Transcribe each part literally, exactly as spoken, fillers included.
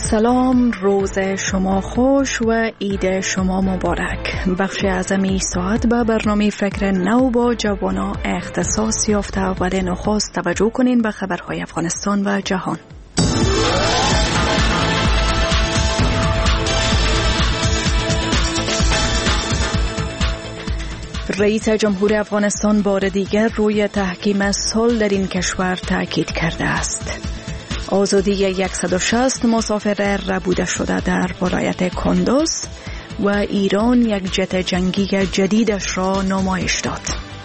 سلام، روز شما خوش و عید شما مبارک. بخش اعظمی ساعت به برنامه فکر نو با جوانا اختصاص یافته و نخست توجه کنین به خبرهای افغانستان و جهان. رئیس جمهور افغانستان بار دیگر روی تحکیم صلح در این کشور تاکید کرده است. آزادی صد و شصت مسافر ربوده شده در ولایت کندوز و ایران یک جت جنگی جدیدش را نمایش داد.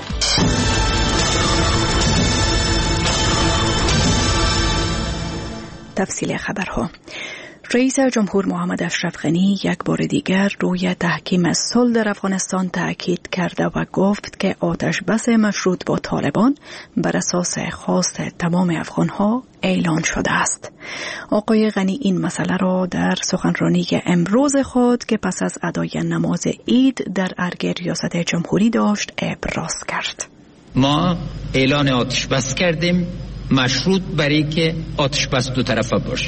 تفصیل خبرها. رئیس جمهور محمد اشرف غنی یک بار دیگر روی تحکیم صلح در افغانستان تاکید کرده و گفت که آتش بس مشروط با طالبان بر اساس خواست تمام افغانها اعلان شده است. آقای غنی این مسئله را در سخنرانی امروز خود که پس از ادای نماز عید در ارگ ریاست جمهوری داشت ابراز کرد. ما اعلان آتش بس کردیم، مشروط برای که آتش بس دو طرفه باشه.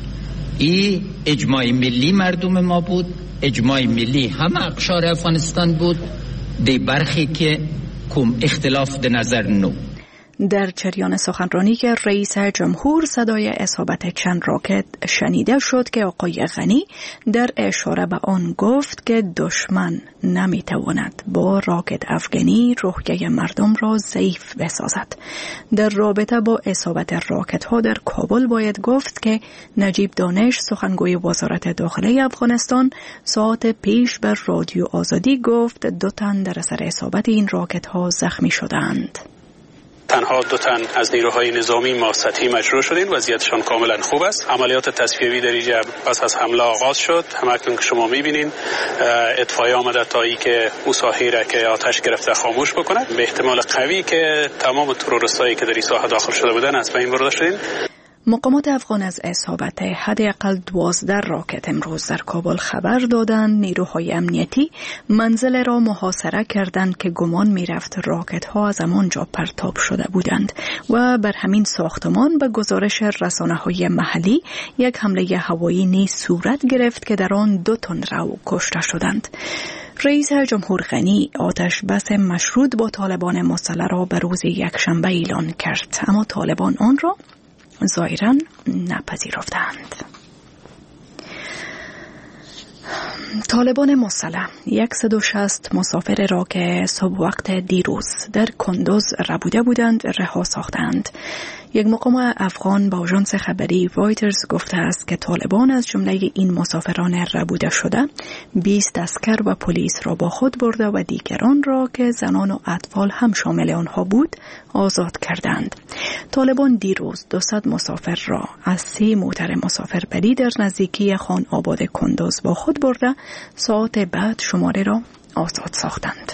این اجماع ملی مردم ما بود، اجماع ملی همه اقشار افغانستان بود، دی برخی که کم اختلاف ده نظر نو. در جریان سخنرانی که رئیس جمهور صدای اصابت چند راکت شنیده شد که آقای غنی در اشاره به آن گفت که دشمن نمیتواند با راکت افغانی روحیه مردم را ضعیف بسازد. در رابطه با اصابت راکت ها در کابل باید گفت که نجیب دانش سخنگوی وزارت داخله افغانستان ساعت پیش بر رادیو آزادی گفت دو تن در اثر اصابت این راکت ها زخمی شدند. تنها دو تن از نیروهای نظامی ما سطحی مجروح شدین، وضعیتشان کاملا خوب است. عملیات تصفیه‌ای در اینجا پس از حمله آغاز شد. همکنون که شما می‌بینین اطفائیه آمده تا ای که مساحی که آتش گرفته خاموش بکنه. به احتمال قوی که تمام تروریستایی که در این ساحه داخل شده بودن از بین برده شدین. مقامات افغان از اصابت حداقل دوازده راکت امروز در کابل خبر دادند. نیروهای امنیتی منزل را محاصره کردند که گمان می‌رفت راکت ها از آنجا پرتاب شده بودند و بر همین ساختمان به گزارش رسانه‌های محلی یک حمله هوایی نیز صورت گرفت که در آن دو تن رو کشته شدند. رئیس جمهور غنی آتش بس مشروط با طالبان مسلح را به روز یکشنبه اعلان کرد، اما طالبان آن را ظاهراً نپذیرفتند. طالبان مسلح صد و شصت مسافر را که صبح وقت دیروز در کندوز ربوده بودند رها ساختند. یک مقام افغان با آژانس خبری رایترز گفته است که طالبان از جمله این مسافران ربوده شده بیست عسکر و پلیس را با خود برده و دیگران را که زنان و اطفال هم شامل آنها بود آزاد کردند. طالبان دیروز دویست مسافر را از سه موتر مسافربری در نزدیکی خان آباد کندوز با خود برده ساعت بعد شماره را آزاد ساختند.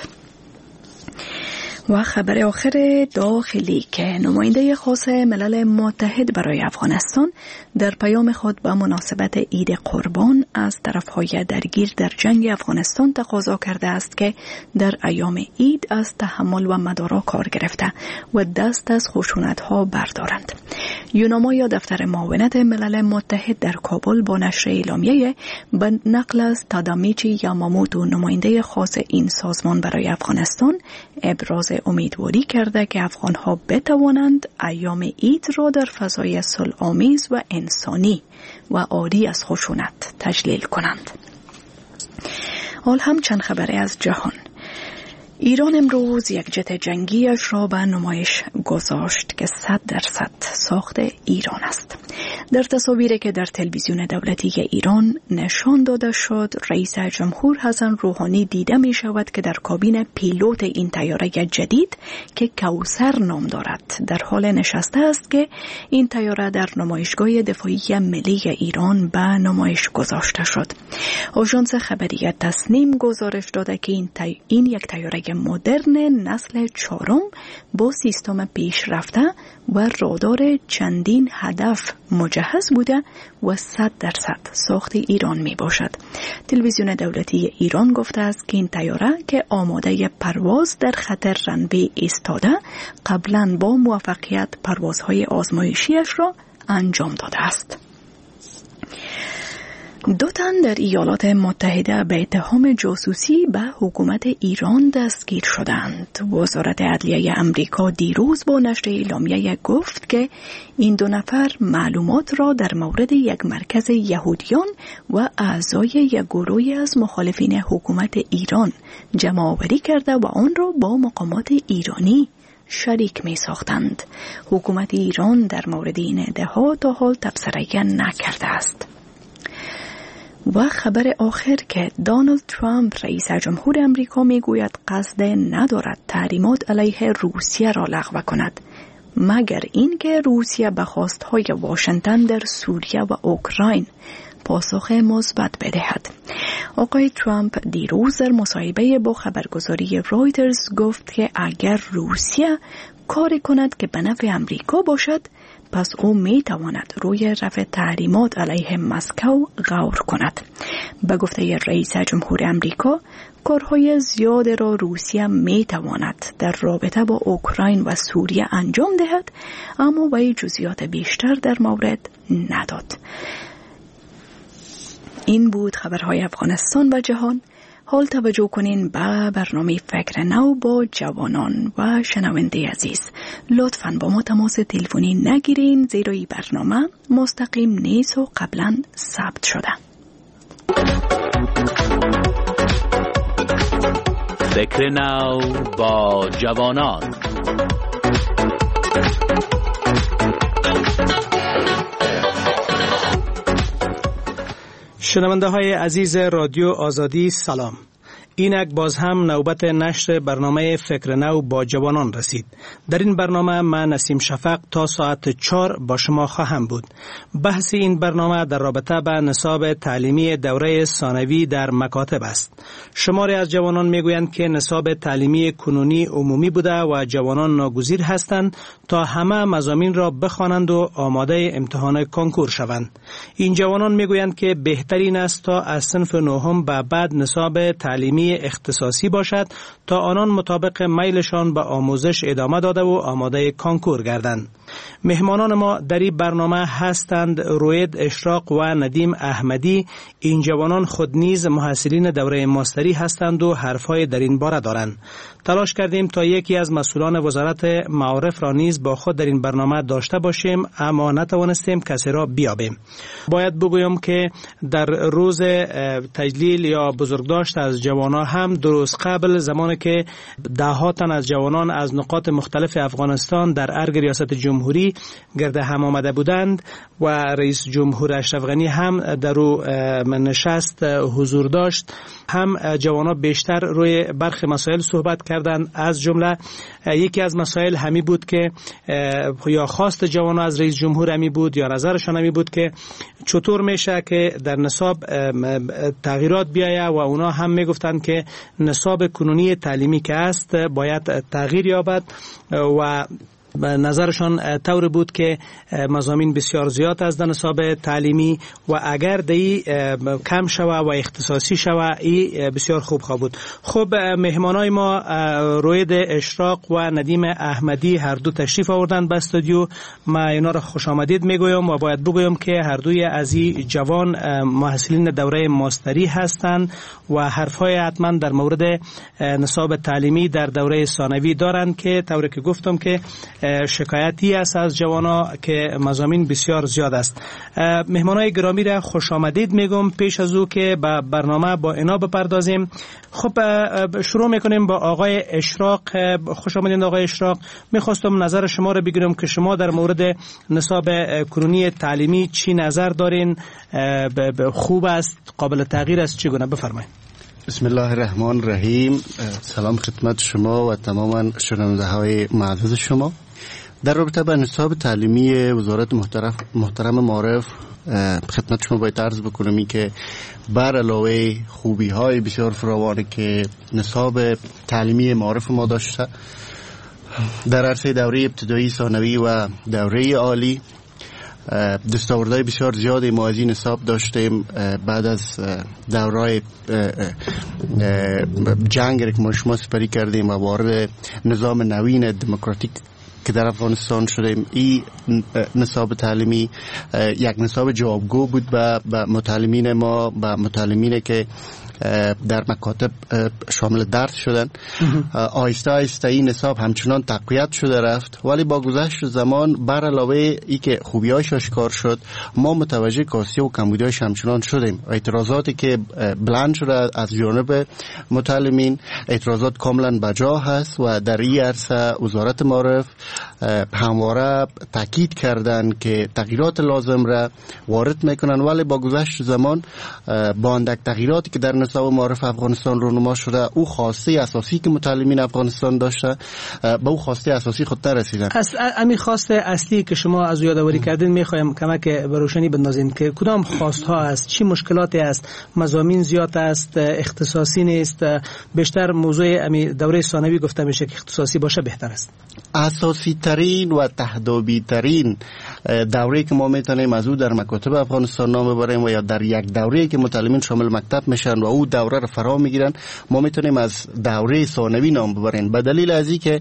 و خبر آخر داخلی که نماینده خاص ملل متحد برای افغانستان در پیام خود به مناسبت عید قربان از طرفهای درگیر در جنگ افغانستان تقاضا کرده است که در ایام عید از تحمل و مدارا کار گرفته و دست از خشونت‌ها بردارند. یوناما یا دفتر معاونت ملل متحد در کابل با نشر اعلامیه به نقل از تادامیچی یاماموتو نماینده خاص این سازمان برای افغانستان ابراز امیدواری کرده که افغانها بتوانند ایام عید را در فضای صلح‌آمیز و انسانی و عاری از خشونت تجلیل کنند. حال هم چند خبره از جهان. ایران امروز یک جت جنگیش را به نمایش گذاشت که صد درصد ساخت ایران است. در تصاویری که در تلویزیون دولتی ایران نشان داده شد، رئیس جمهور حسن روحانی دیده می شود که در کابین پیلوت این طیاره جدید که کوثر نام دارد در حال نشسته است که این طیاره در نمایشگاه دفاعی ملی ایران به نمایش گذاشته شد. آژانس خبری تسنیم گزارش داده که این, تی... این یک طیاره مدرن نسل چهارم با سیستم پیشرفته و رادار چندین هدف مجهز بوده و صد درصد ساخت ایران می باشد. تلویزیون دولتی ایران گفته است که این طیاره که آماده پرواز در خط رنوی ایستاده قبلا با موفقیت پروازهای آزمایشیش را انجام داده است. دو تن در ایالات متحده به اتهام جاسوسی به حکومت ایران دستگیر شدند. وزارت عدلیه امریکا دیروز با نشر اعلامیه گفت که این دو نفر معلومات را در مورد یک مرکز یهودیان و اعضای یک گروهی از مخالفین حکومت ایران جمع آوری کرده و آن را با مقامات ایرانی شریک می ساختند. حکومت ایران در مورد این ادعا تا حال تبصره نکرده است. و خبر آخر که دونالد ترامپ رئیس جمهور امریکا می گوید قصد ندارد تحریمات علیه روسیه را لغو کند مگر اینکه روسیه به خواستهای واشنگتن در سوریه و اوکراین پاسخ مثبت بدهد. آقای ترامپ دیروز در مصاحبه با خبرگزاری رویترز گفت که اگر روسیه کاری کند که به نفع امریکا باشد پس او می تواند روی رفع تحریمات علیه مسکو غور کند. به گفته رئیس جمهور امریکا کارهای زیاد را روسیه می تواند در رابطه با اوکراین و سوریه انجام دهد، اما وی جزئیات بیشتر در مورد نداد. این بود خبرهای افغانستان و جهان. حال توجه کنین به برنامه فکر نو با جوانان و شنونده عزیز. لطفاً با ما تماس تلفنی نگیرین زیرا این برنامه مستقیم نیست و قبلا ثبت شده. فکر نو با جوانان. شنونده های عزیز رادیو آزادی سلام. اینک باز هم نوبت نشر برنامه فکر نو با جوانان رسید. در این برنامه من نسیم شفق تا ساعت چهار با شما خواهم بود. بحث این برنامه در رابطه به نصاب تعلیمی دوره ثانوی در مکاتب است. شماری از جوانان میگویند که نصاب تعلیمی کنونی عمومی بوده و جوانان ناگزیر هستند تا همه مضامین را بخوانند و آماده امتحان کنکور شوند. این جوانان میگویند که بهترین است تا از صنف نهم به بعد نصاب تعلیمی اختصاصی باشد تا آنان مطابق میلشان به آموزش ادامه داده و آماده کنکور گردند. مهمانان ما در این برنامه هستند روید اشراق و ندیم احمدی. این جوانان خود نیز محصلین دوره ماستری هستند و حرفهای در این باره دارند. تلاش کردیم تا یکی از مسئولان وزارت معارف را نیز با خود در این برنامه داشته باشیم، اما نتوانستیم کسی را بیابیم. باید بگویم که در روز تجلیل یا بزرگداشت از جوانان هم درست قبل زمانی که ده ها تن از جوانان از نقاط مختلف افغانستان در ارگ ریاست جمهوری گرد هم آمده بودند و رئیس جمهور اشرف غنی هم در او نشست حضور داشت، هم جوانان بیشتر روی برخی مسائل صحبت کردند. از جمله یکی از مسائل همی بود که یا خواست جوانان از رئیس جمهور همی بود یا نظرشان همی بود که چطور میشه که در نصاب تغییرات بیایه و اونا هم میگفتند که نصاب کنونی تعلیمی که است باید تغییر یابد و نظرشان طور بود که مضامین بسیار زیاد از نصاب تعلیمی و اگر دی کم شوه و اختصاصی شوه ای بسیار خوب خواه بود. خب مهمانای ما روید اشراق و ندیم احمدی هر دو تشریف آوردن به استودیو. ما اینا را خوش آمدید میگویم و باید بگویم که هر دوی از این جوان محصلین دوره ماستری هستند و حرفهای حتما در مورد نصاب تعلیمی در دوره ثانوی دارند که طوری که گفتم که شکایتی است از جوانا که مضامین بسیار زیاد است. مهمانای گرامی را خوش آمدید میگم. پیش از او که به برنامه با اینا بپردازیم، خب شروع میکنیم با آقای اشراق. خوش آمدید آقای اشراق. میخواستم نظر شما را بگیرم که شما در مورد نصاب کنونی تعلیمی چی نظر دارین؟ خوب است، قابل تغییر است، چگونه؟ بفرمایید. بسم الله الرحمن الرحیم. سلام خدمت شما و تماما شنونده های معزز شما. در رابطه با نصاب تعلیمی وزارت محترم, محترم معارف خدمت شما باید عرض بکنم که بر علاوه خوبی های بسیار فراوانی که نصاب تعلیمی معارف ما داشته در عرصه دوره ابتدایی، ثانوی و دوره عالی دستاوردهای بسیار زیادی ما از این نصاب داشتیم. بعد از دورای جنگ که ما شما سپری کردیم و وارد نظام نوین دموکراتیک که در افغانستان شدیم، این نصاب تعلیمی یک نصاب جوابگو بود به متعلمین ما، به متعلمین که در مکاتب شامل درس شدن. آهسته آهسته این نصاب همچنان تقویت شده رفت، ولی با گذشت زمان بر علاوه ای که خوبیاش آشکار شد، ما متوجه کاستی و کمبودیاش همچنان شدیم. اعتراضاتی که بلند شده از جانب متعلمین اعتراضات کاملا بجا هست و در این عرصه وزارت معارف همواره تاکید کردن که تغییرات لازم را وارد میکنن، ولی با گذشت زمان با اندک تغییراتی که در نصاب معارف افغانستان رونما شده، او خواسته اساسی که متعلمین افغانستان داشته به او خواسته اساسی خود نرسیدن. از همین خواسته اصلی که شما از یادآوری کردین میخوایم کمک به روشنی بندازین که کدام خواستها است، چی مشکلاتی است، مضامین زیاد است، اختصاصی نیست، بیشتر موضوع همین دوره ثانوی گفته میشه که اختصاصی باشه بهتر است. اساسی ترین و تهدابی ترین دوره که ما میتونیم از او در مکاتب افغانستان نام ببریم و یا در یک دوره که متعلمین شامل مکتب میشن و او دوره رو فرا میگیرن، ما میتونیم از دوره ثانوی نام ببریم، به دلیل از اینکه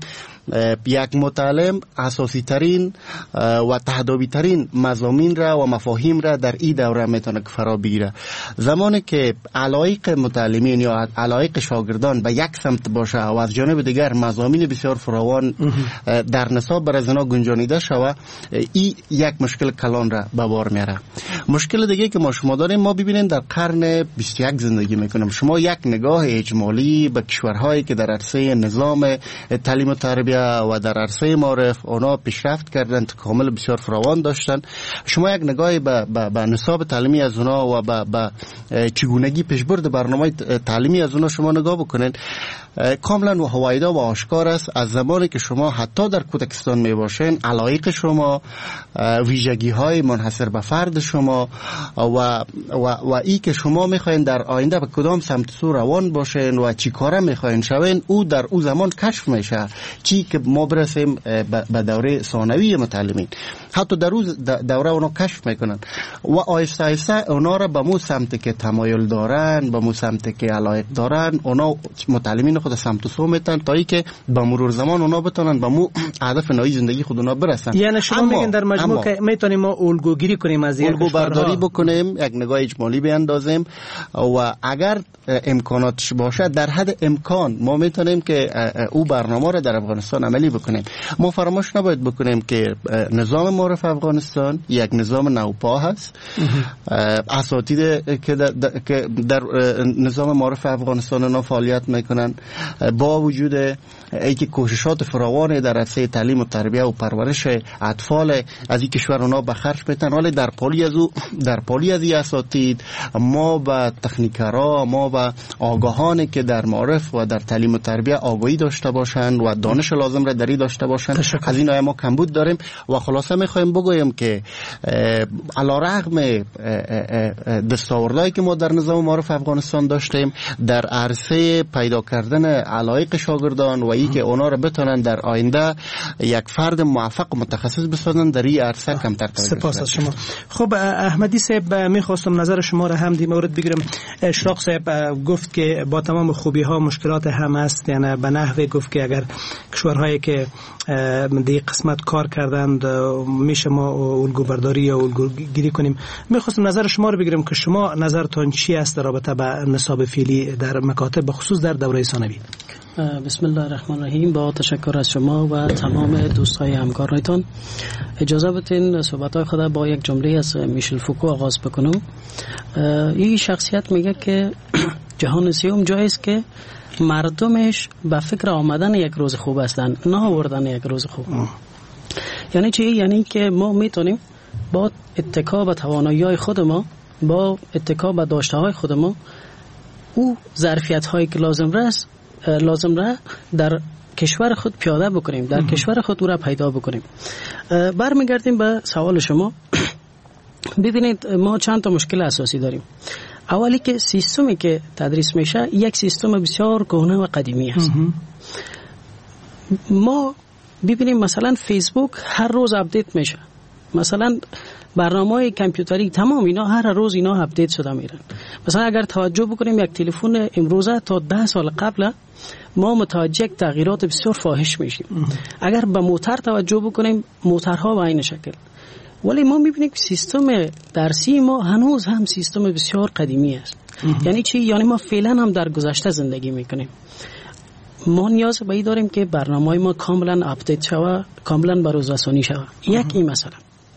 یک متعلم اساسی ترین و تهدابی ترین مضامین را و مفاهیم را در این دوره میتونه که فرا بگیره. زمانی که علایق متعلمین یا علایق شاگردان به یک سمت باشه و از جانب دیگر مضامین بسیار فراوان در نصاب برای زنا گنجانیده شود، این یک مشکل کلان را به بار میاره. مشکل دیگه که ما شما داریم، ما ببینیم در قرن بیست و یک زندگی میکنیم. شما یک نگاه اجمالی به کشورهایی که در عرصه نظام تعلیم و تربیت و در عرصه معارف اونا پیشرفت کردن، کامل بسیار فراوان داشتن، شما یک نگاهی به به نصاب تعلیمی از اونا و به به چگونگی پیشبرد برنامه تعلیمی از اونا شما نگاه بکنین، کاملا و هوایدا و آشکار است. از زمانی که شما حتی در کودکستان می باشین، علایق شما، ویژگی های منحصر به فرد شما و و و ای که شما میخواین در آینده به کدام سمت سو روان باشین و چی کاره میخواین شوین، او در او زمان کشف میشه. چی که ما برسیم به دوره ثانوی متعلمین، حتی در روز دوره اونا کشف میکنن و آیسته آیسته اونا را به مو سمت که تمایل دارن، به مو سمت که علایق دارن، اونا متعلمین خود سمت سو میتن تا ای که به مرور زمان اونا بتونن به مو هدف نهایی زندگی خود اونا برسن. یعنی شما میگین در مجموع که میتونیم ما الگوگیری کنیم، از یک الگو برداری بکنیم، یک نگاه اجمالی بیاندازیم و اگر امکاناتش باشه در حد امکان ما میتونیم که او برنامه را در افغانستان عملی بکنیم. ما فراموش نباید بکنیم که نظام معارف افغانستان یک نظام نوپا هست. اساتید که در, که در نظام معارف افغانستان اونا فعالیت میکنن، با وجود اینکه کوششات فراوان در عرصه تعلیم و تربیت و پرورش اطفال از این کشور اونا به خرج میتن، ولی در پالی از او در پالی از این اساتید ما به تکنیکرها، ما به آگاهانی که در معارف و در تعلیم و تربیت آگاهی داشته باشند و دانش لازم را دری داشته باشند، از این ما کمبود داریم. و خلاصه میخوایم بگویم که علیرغم دستاوردهایی که ما در نظام معارف افغانستان داشتیم، در عرصه پیدا کردن علایق شاگردان و ای که اونا را بتونن در آینده یک فرد موفق و متخصص بسازن، در این عرصه کمتر توجه. سپاس از شما. خب احمدی صاحب، میخواستم نظر شما را هم دی مورد بگیرم. اشراق صاحب گفت که با تمام خوبی ها مشکلات هم است، یعنی به نحوی گفت که اگر کشورهایی که دی قسمت کار کردند میشه ما الگو برداری یا الگو گیری کنیم. میخواستم نظر شما رو بگیرم که شما نظرتون چی است در رابطه با نصاب فعلی در مکاتب، بخصوص در دوره ثانوی؟ بسم الله الرحمن الرحیم. با تشکر از شما و تمام دوستای همکارایتان، اجازه بدین صحبت‌های خود با یک جمله از میشل فوکو آغاز بکنم. این شخصیت میگه که جهان سیوم جایی است که مردمش به فکر آمدن یک روز خوب هستند، نه آوردن یک روز خوب. یعنی چی؟ یعنی که ما میتونیم با اتکا به توانایی‌های خود ما، با اتکا به داشته‌های خود ما، او ظرفیت‌هایی که لازم راست لازم را در کشور خود پیاده بکنیم، در کشور خود او را پیدا بکنیم. برمیگردیم به سوال شما. ببینید ما چند تا مشکل اساسی داریم. اولی که سیستمی که تدریس میشه یک سیستم بسیار کهنه و قدیمی است. ما ببینیم مثلا فیسبوک هر روز اپدیت میشه. مثلا برنامه‌های کامپیوتری تمام اینا هر روز اینا اپدیت شده میرن. مثلا اگر توجه بکنیم یک تلفن امروزه تا ده سال قبل ما متوجه تغییرات بسیار فاحش میشیم. اگر به موتور توجه بکنیم موتورها به این شکل، ولی ما میبینیم که سیستم درسی ما هنوز هم سیستم بسیار قدیمی است. یعنی چی؟ یعنی ما فعلا هم در گذشته زندگی میکنیم. ما نیاز به این داریم که برنامه‌های ما کاملا اپدیت شوه، کاملا بروز رسانی شوه. یک این مثلا.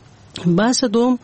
بحث دوم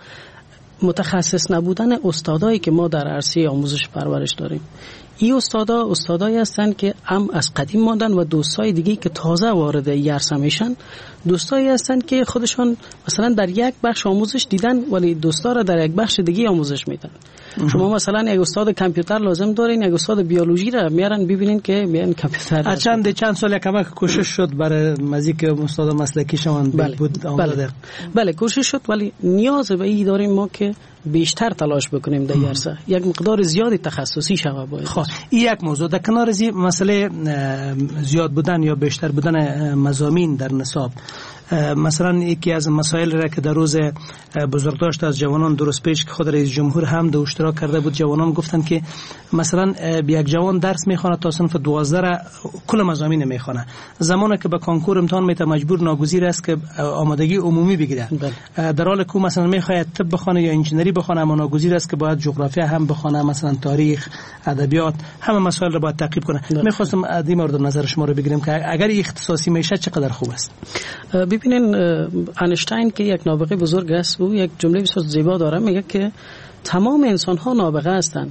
متخصص نبودن استادایی که ما در عرصه آموزش پرورش داریم. این استادا استادایی هستند که هم از قدیم ماندن و دوستای دیگه که تازه وارد این عرصه میشن دوستایی هستند که خودشان مثلا در یک بخش آموزش دیدن ولی دوستا را در یک بخش دیگه آموزش میدن. شما مثلا یک استاد کامپیوتر لازم دارین، یک استاد بیولوژی را میارن ببینین که میان کامپیوتر. چند چند سال کمک کوشش شد برای مزیک استاد مسلکی شون بله. بود بله. بله کوشش شد، ولی نیاز به این داریم ما که بیشتر تلاش بکنیم در عرصه، یک مقدار زیادی تخصصی شوه باید. خب این یک موضوع. در کنار از مسئله زیاد بودن یا بیشتر بودن مضامین در نصاب، مثلا یکی از مسائل را که در روز بزرگداشت از جوانان درست پیش که خود رئیس جمهور هم در اشتراک کرده بود، جوانان گفتن که مثلا یک جوان درس میخونه تا صنف دوازده را کل مضامین میخونه، زمانی که به کنکور امتحان میته مجبور ناگزیر است که آمادگی عمومی بگیره. در حالی که مثلا میخواد طب بخونه یا انجینری بخونه اما ناگزیر است که باید جغرافیا هم بخونه، مثلا تاریخ، ادبیات، همه مسائل را باید تعقیب کنه. میخواستم از این مورد نظر شما رو بگیرم که اگر اختصاصی میشه چقدر خوب است. ببینین اینشتین که یک نابغه بزرگ است، او یک جمله بسیار زیبا داره، میگه که تمام انسان ها نابغه هستند،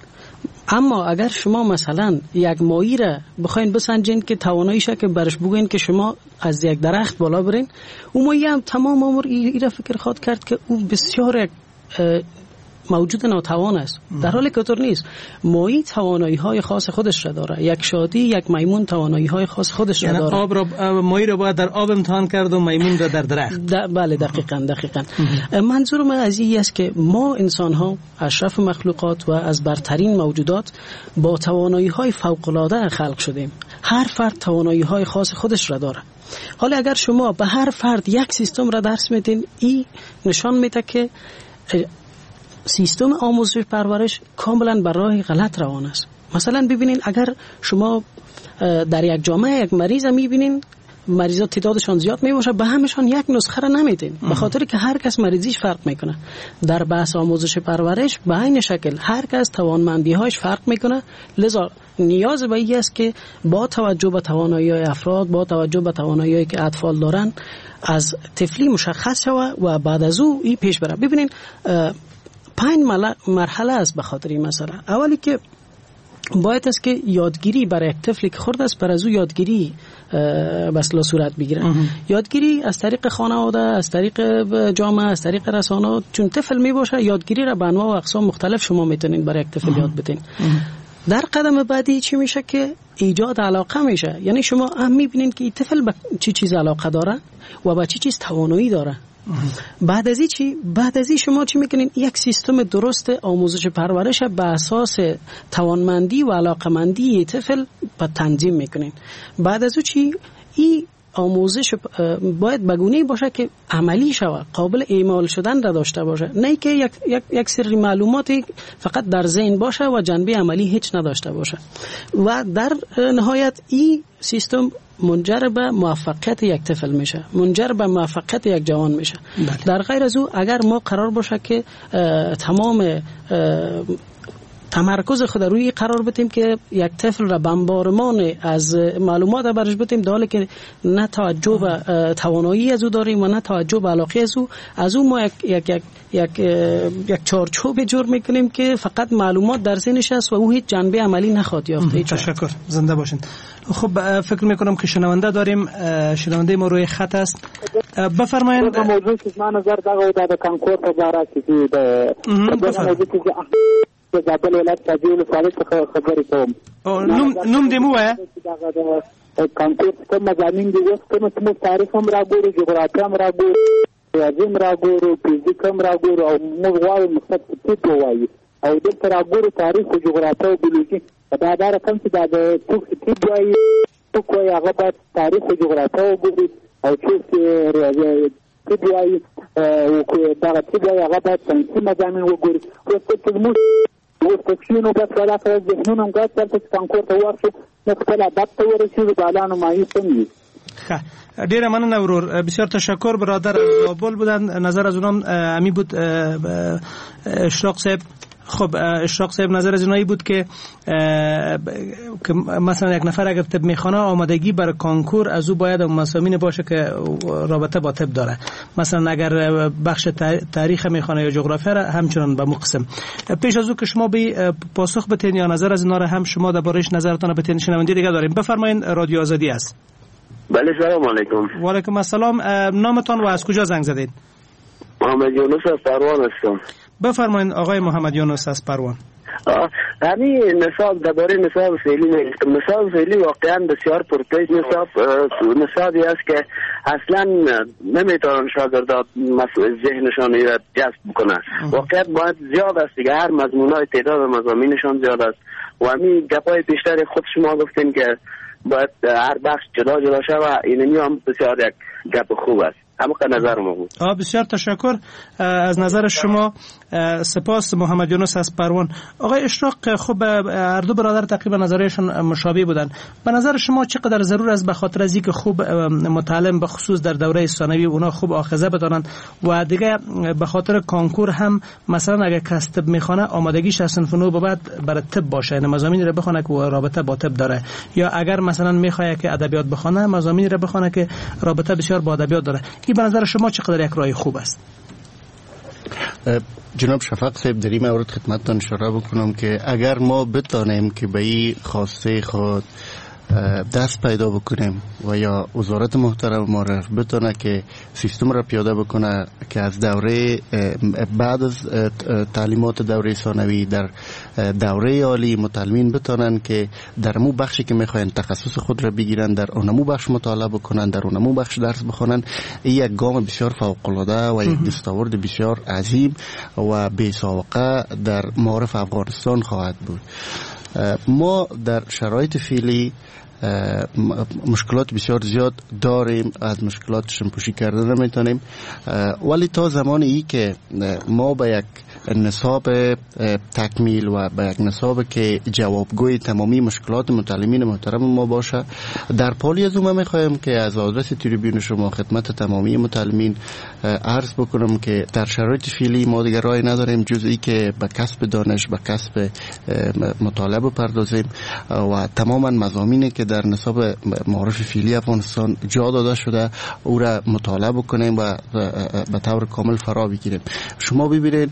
اما اگر شما مثلا یک ماهی را بخواین بسنجین که تواناییش که برش بگوین که شما از یک درخت بالا برین، اون ماهی هم تمام عمر ایره فکر خواهد کرد که او بسیار یک موجود ناتوان است، در حالی که طور نیست. ماهی توانایی های خاص خودش را داره، یک شادی، یک میمون توانایی های خاص خودش را داره. آب را ماهی را باید در آب امتحان کرد و میمون را در درخت. بله دقیقاً دقیقاً. منظور من از این است که ما انسان ها اشرف مخلوقات و از برترین موجودات با توانایی های فوق العاده خلق شدیم. هر فرد توانایی های خاص خودش را داره. حالا اگر شما به هر فرد یک سیستم را درس میدین، این نشان میده که سیستم آموزش پرورش کاملا بر راه غلط روان است. مثلا ببینین اگر شما در یک جامعه یک مریض میبینین، مریضات تعدادشان زیاد میباشه، به همشان یک نسخه را نمیدین، به خاطر که هر کس مریضیش فرق میکنه. در بحث آموزش پرورش به این شکل هر کس توانمندی‌هاش فرق میکنه، لذا نیاز به این است که با توجه به توانایی‌های افراد، با توجه به توانایی‌هایی که اطفال دارن، از طفلی مشخص شوه و بعد از او این پیش بره. ببینین پنج مرحله است به خاطر این مسئله. اولی که باید است که یادگیری برای یک طفلی که خرد است، بر از او یادگیری بسلا صورت بگیره. یادگیری از طریق خانواده، از طریق جامعه، از طریق رسانه. چون طفل می باشه یادگیری را به انواع و اقسام مختلف شما میتونین برای یک طفل یاد بدین. در قدم بعدی چی میشه که ایجاد علاقه میشه. یعنی شما هم میبینین که این طفل به چی چیز علاقه داره و به چی چیز توانایی داره. بعد از این چی؟ بعد از این شما چی میکنین؟ یک سیستم درست آموزش پرورش به اساس توانمندی و علاقمندی طفل به تنظیم میکنین. بعد از او چی؟ این آموزش باید بگونه باشه که عملی شوه، قابل اعمال شدن را داشته باشه، نه که یک یک یک سری معلوماتی فقط در ذهن باشه و جنبه عملی هیچ نداشته باشه. و در نهایت این سیستم منجر به موفقیت یک طفل میشه، منجر به موفقیت یک جوان میشه. بله. در غیر از او اگر ما قرار باشه که تمام تمرکز خود روی قرار بدیم که یک طفل را بمبارمان از معلومات برش بدیم، در حالی که نه توجه به توانایی از او داریم و نه توجه به علاقه از او، از او ما یک یک یک یک, یک چارچوب جور میکنیم که فقط معلومات در ذهنش است و او هیچ جنبه عملی نخواد یافته. تشکر، زنده باشین. خب فکر میکنم که شنونده داریم، شنونده ما روی خط است. بفرمایید. موضوع که من نظر دغه د کنکور په اړه چې د د زابل ولایت تجویل فعالیت خبرې کوم. نوم نوم دې مو وایه. کنکور کوم مضامین دي اوس کوم چې تاریخ هم راګورو، جغرافیا هم راګورو، ریاضي هم راګورو، فزیک هم راګورو او موږ غواړو مقصد څه وایي او دلته راګورو تاریخ او جغرافیا او بیولوژي. دا دا رقم چې دا د څوک چې وایي څوک وایي هغه باید تاریخ او جغرافیا وګوري او څوک ریاضي وایي دغه څه دی هغه باید ساینسي مضامین وګوري. وروسته چې زموږ ورته کښېنو بس ولا سره ذهنونه هم ګډ چېرته چې کانکور ته ورشو نو خپل هدف ته ورسېږو د الله نمایي سم وي. ډیره مننه ورور، بسیار تشکر. برادر از زابل بودن، نظر از اونام امی بود. اشراق صاحب، خب اشراق صاحب نظر از اونایی بود که که مثلا یک نفر اگر طب میخوانه آمادگی برای کانکور از او باید مضامین باشه که رابطه با طب داره. مثلا اگر بخش تاریخ میخوانه یا جغرافیا را همچنان به مقسم. پیش از او که شما به پاسخ بتین یا نظر از اینا را هم شما درباره‌اش نظرتان بتین، شنونده دیگه داریم. بفرمایید، رادیو آزادی است. بله سلام علیکم. و علیکم السلام. نامتان و از کجا زنگ زدید؟ محمد یونس از پروان هستم. بفرمایید آقای محمد یونس از پروان. همین نصاب درباره نصاب فعلی نگفتم. نصاب فعلی واقعا بسیار پرتیز نصاب نصابی است که اصلا نمیتونن شاگردات ذهنشان را جذب بکنن. واقعیت باید زیاد است دیگه، هر مضمونای تعداد مضامینشان زیاد است و همین گپای بیشتر خود شما گفتین که باید هر بخش جدا جدا شود. اینمی هم بسیار یک گپ خوب است. همه نظر ما بود. آه بسیار تشکر از نظر شما. سپاس محمد یونس از پروان. آقای اشراق، خب هر دو برادر تقریبا نظرشون مشابه بودن. به نظر شما چقدر ضرور است به خاطر از اینکه خوب متعلم به خصوص در دوره ثانوی اونا خوب آخذه بدانن و دیگه به خاطر کانکور هم مثلا اگه کس طب میخوانه آمادگیش از صنف نو بعد برای طب باشه، یعنی مضامین رو بخونه که رابطه با طب داره، یا اگر مثلا میخواد که ادبیات بخونه مضامین رو بخونه که رابطه بسیار با ادبیات داره. این به نظر شما چقدر یک راه خوب است؟ جناب شفق صاحب، در این مورد خدمتتان اشاره بکنم که اگر ما بتانیم که به این خواسته خود دست پیدا بکنیم و یا وزارت محترم معرف بتونه که سیستم را پیاده بکنه که از دوره بعد از تعلیمات دوره ثانوی در دوره عالی متعلمین بتونن که در مو بخشی که میخواین تخصص خود را بگیرن در اونمو بخش مطالعه بکنن، در اونمو بخش درس بخونن، این یک گام بسیار فوق العاده و یک دستاورد بسیار عظیم و بی سابقه در معارف افغانستان خواهد بود. ما در شرایط فعلی مشکلات بسیار زیاد داریم، از مشکلات شمپوشی کرده نمیتونیم، ولی تا زمانی که ما به یک نصاب تکمیل و به یک نصاب که جوابگوی تمامی مشکلات متعلمین محترم ما باشه، در پالی از اون میخوایم که از آدرس تریبیون شما خدمت تمامی متعلمین عرض بکنم که در شرایط فعلی ما دیگر راهی نداریم جز ای که به کسب دانش، به کسب مطالعه بپردازیم و تماما مضامینی که در نصاب معارف فعلی افغانستان جا داده شده او را مطالعه بکنیم و به طور کامل فرا بگیریم. شما ببینید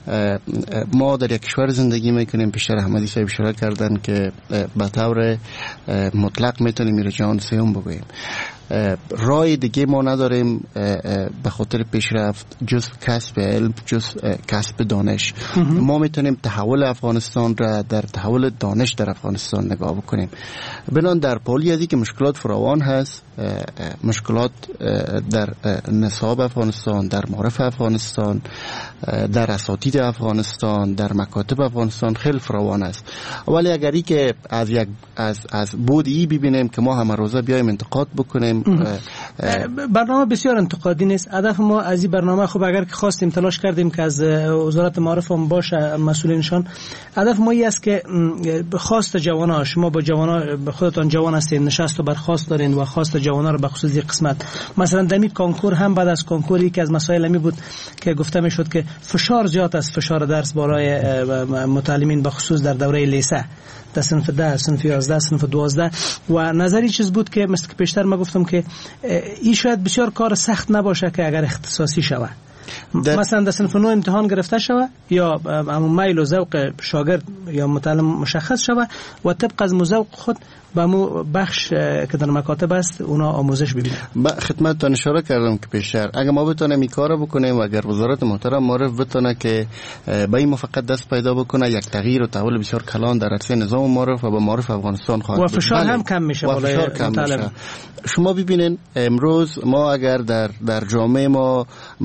ما در یک کشور زندگی میکنیم، پیشتر احمدی صاحب اشاره کردن که به طور مطلق میتونیم میره جهان سوم بگوییم. راه دیگه ما نداریم به خاطر پیشرفت جز کسب علم، جز کسب دانش. ما میتونیم تحول افغانستان را در تحول دانش در افغانستان نگاه بکنیم. بنان در پالی از اینکه مشکلات فراوان هست، مشکلات در نصاب افغانستان، در معارف افغانستان، در اساتید افغانستان، در مکاتب افغانستان خیلی فراوان است. ولی اگری که از یک از از بود ای ببینیم که ما همه روزه بیایم انتقاد بکنیم، برنامه بسیار انتقادی نیست. هدف ما از این برنامه، خب اگر که خواستیم تلاش کردیم که از وزارت معارف هم باشه مسئولینشان، هدف ما این است که خواست جوانا، شما با جوانا خودتان جوان هستین، نشست و برخاست دارین و خواست جوانا رو به خصوص این قسمت، مثلا دمی کانکور هم بعد از کانکوری که از مسائل می بود که گفته می شد که فشار زیاد است، فشار درس برای متعلمین به خصوص در دوره لیسه، در صنف ده، صنف یازده، صنف دوازده، و نظری چیز بود که مثل که پیشتر ما گفتم که این شاید بسیار کار سخت نباشه که اگر اختصاصی شود، مثلا در صنف نو امتحان گرفته شود یا میل و ذوق شاگرد یا متعلم مشخص شود و طبق از ذوق خود با مو بخش که در مکاتب است اونا آموزش ببینن. با خدمتتون اشاره کردم که پیشتر اگه ما بتونیم این کارو بکنیم و اگر وزارت محترم معرف بتونه که با این موافقت دست پیدا بکنه، یک تغییر و تحول بسیار کلان در عرصه نظام معرف و با معرف افغانستان خواهد بود. و فشار هم کم میشه. و فشار کم میشه. شما ببینین امروز ما اگر در در جامعه ما مشکلات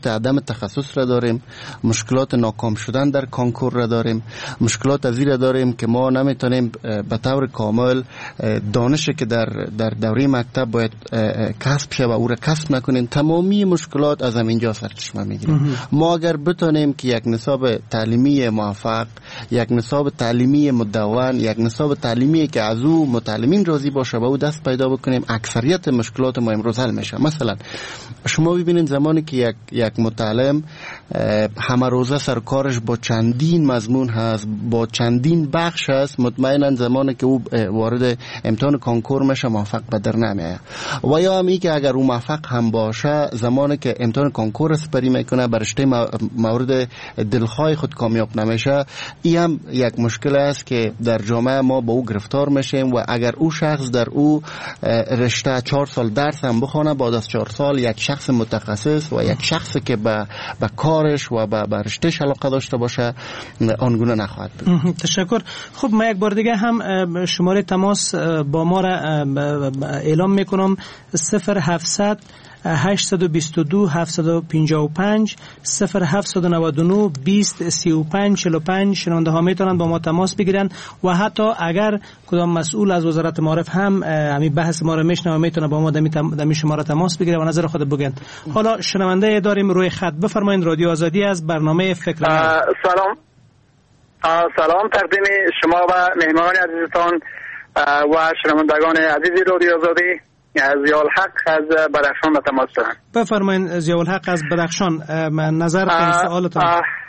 مشکلات عدم تخصص را داریم، مشکلات ناکام شدن در کانکور را داریم، مشکلات از این را داریم که ما نمیتونیم به طور کامل دانشی که در در دوره مکتب باید کسب شه و او را کسب نکنیم. تمامی مشکلات از همینجا سرچشمه میگیره. ما اگر بتونیم که یک نصاب تعلیمی موفق، یک نصاب تعلیمی مدون، یک نصاب تعلیمی که از او متعلمین راضی باشه و او دست پیدا بکنیم، اکثریت مشکلات ما امروز حل میشه. مثلا شما ببینید زمانی که یک یک متعلم همه روزه سرکارش با چندین مضمون هست، با چندین بخش هست، مطمئنا زمانی که او وارد امتحان کانکور میشه موفق به در نمیاد. و یا هم ای که اگر او موفق هم باشه، زمانی که امتحان کانکور سپری میکنه برشته مورد دلخواه خود کامیاب نمیشه، این هم یک مشکل است که در جامعه ما با او گرفتار میشیم. و اگر او شخص در او رشته چهار سال درس هم بخونه، بعد از چهار سال یک شخص متخصص و یک شخصی که به به کارش و به رشتهش علاقه داشته باشه آنگونه نخواهد بود. تشکر. خب ما یک بار دیگه هم شماره تماس با ما را اعلام میکنم: صفر هفتصد هشتصد و بیست و دو هفتصد و پنجاه و پنج صفر هفتصد و نود و نه بیست سی و پنج چهل و پنج. شنونده ها میتونن با ما تماس بگیرن و حتی اگر کدام مسئول از وزارت معارف هم همین بحث ما رو میشنوه میتونه با ما دمی شماره تماس بگیره و نظر خود بگن. حالا شنونده داریم روی خط. بفرمایید. رادیو آزادی از برنامه فکر نو. سلام سلام تقدیم شما و مهمانان عزیزتان و شنوندگان عزیز رادیو آزادی. ضیاء الحق از بدخشان تماس دارم. بفرمایید ضیاء الحق از بدخشان، نظر به سوالتون.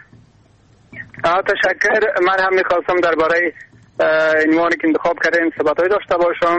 تشکر. من هم میخواستم درباره عنوانی که انتخاب کردین صحبت‌های داشته باشم.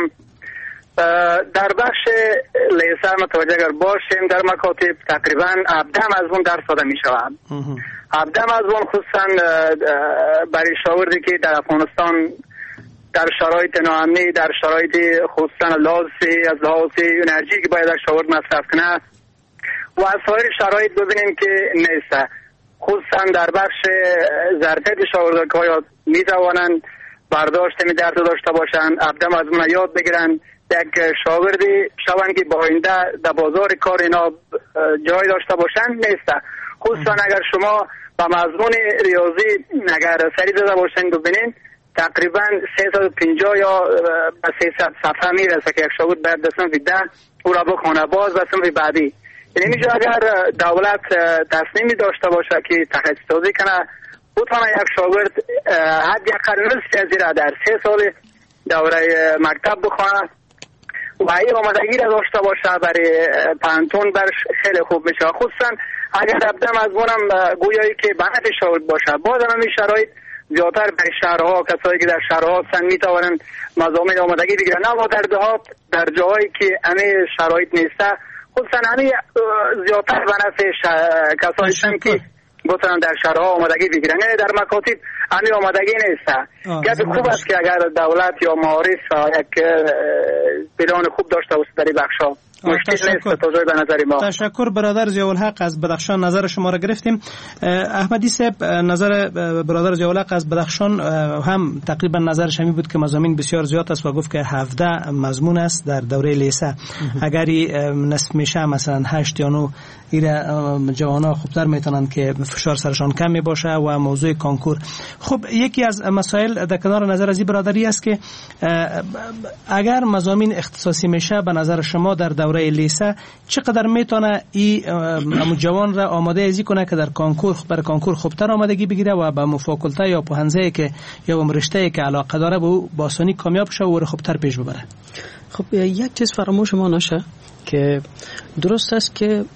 در بخش لیسه متوجه اگر باشیم، در مکاتب تقریبا هفده مضمون درس داده میشود. هفده مضمون خصوصا برای شاگردی که در افغانستان در شرایط ناامنی، در شرایط خصوصا لازی از لحاظ انرژی که باید شاگرد مصرف کنه و از سایر شرایط ببینیم که نیست. خصوصا در بخش ظرفیت شاگردان که آیا میتوانند برداشت می درس داشته باشند، هفده مضمون یاد بگیرن، یک شاگردی شوند که با آینده در بازار کار اینا جای داشته باشند نیست. خصوصا اگر شما با مضمون ریاضی اگر سری داده باشند ببینین تقریبا سیصد و پنجاه یا سیصد صفحه میرسه که یک شاگرد باید در صنف ده او را بخونه، باز به صنف بعدی. یعنی اینجا اگر دولت تصمیمی داشته باشه که تخصصی کنه، بتونه یک شاگرد حداقل نصف از این را در سه سال دوره مکتب بخونه و این آمادگی را داشته باشه برای پانتون، برش خیلی خوب میشه. خصوصا اگر هفته مضمونم گویایی که بنفع شاگرد باشه، باز هم این شرایط زیادتر برای شهرها، کسایی که در شهرها هستن میتوانند مضامین آمادگی بگیرن، نه در دهات در جاهایی که همه شرایط نیسته. خصوصا همه زیادتر بنفع کسایی هستن که بتونن در شهرها آمادگی بگیرن، یعنی در مکاتب همه آمادگی نیسته. گپ خوب است که اگر دولت یا معارف یک پلان خوب داشته باشه در این بخشا. مشکل نیست تا جای به نظر ما. تشکر برادر ضیاء الحق از بدخشان. نظر شما را گرفتیم. احمدی صاحب، نظر برادر ضیاء الحق از بدخشان هم تقریبا نظرش همین بود که مضامین بسیار زیاد است و گفت که هفده مضمون است در دوره لیسه. اگری نصف میشه مثلا هشت یا نه، ایره جوانا خوبتر میتونن که فشار سرشان کم می باشه و موضوع کانکور. خب یکی از مسائل در کنار نظر از این برادری است که اگر مضامین اختصاصی میشه به نظر شما در دوره لیسه چقدر میتونه این جوان را آماده ازی کنه که در کانکور برای کانکور خوبتر آمادگی بگیره و به مفاکلته یا پوهنځی که یا به رشته که علاقه داره به او با آسانی کامیاب شه و خوبتر پیش ببره؟ خب یک چیز فراموش ما نشه که درست است که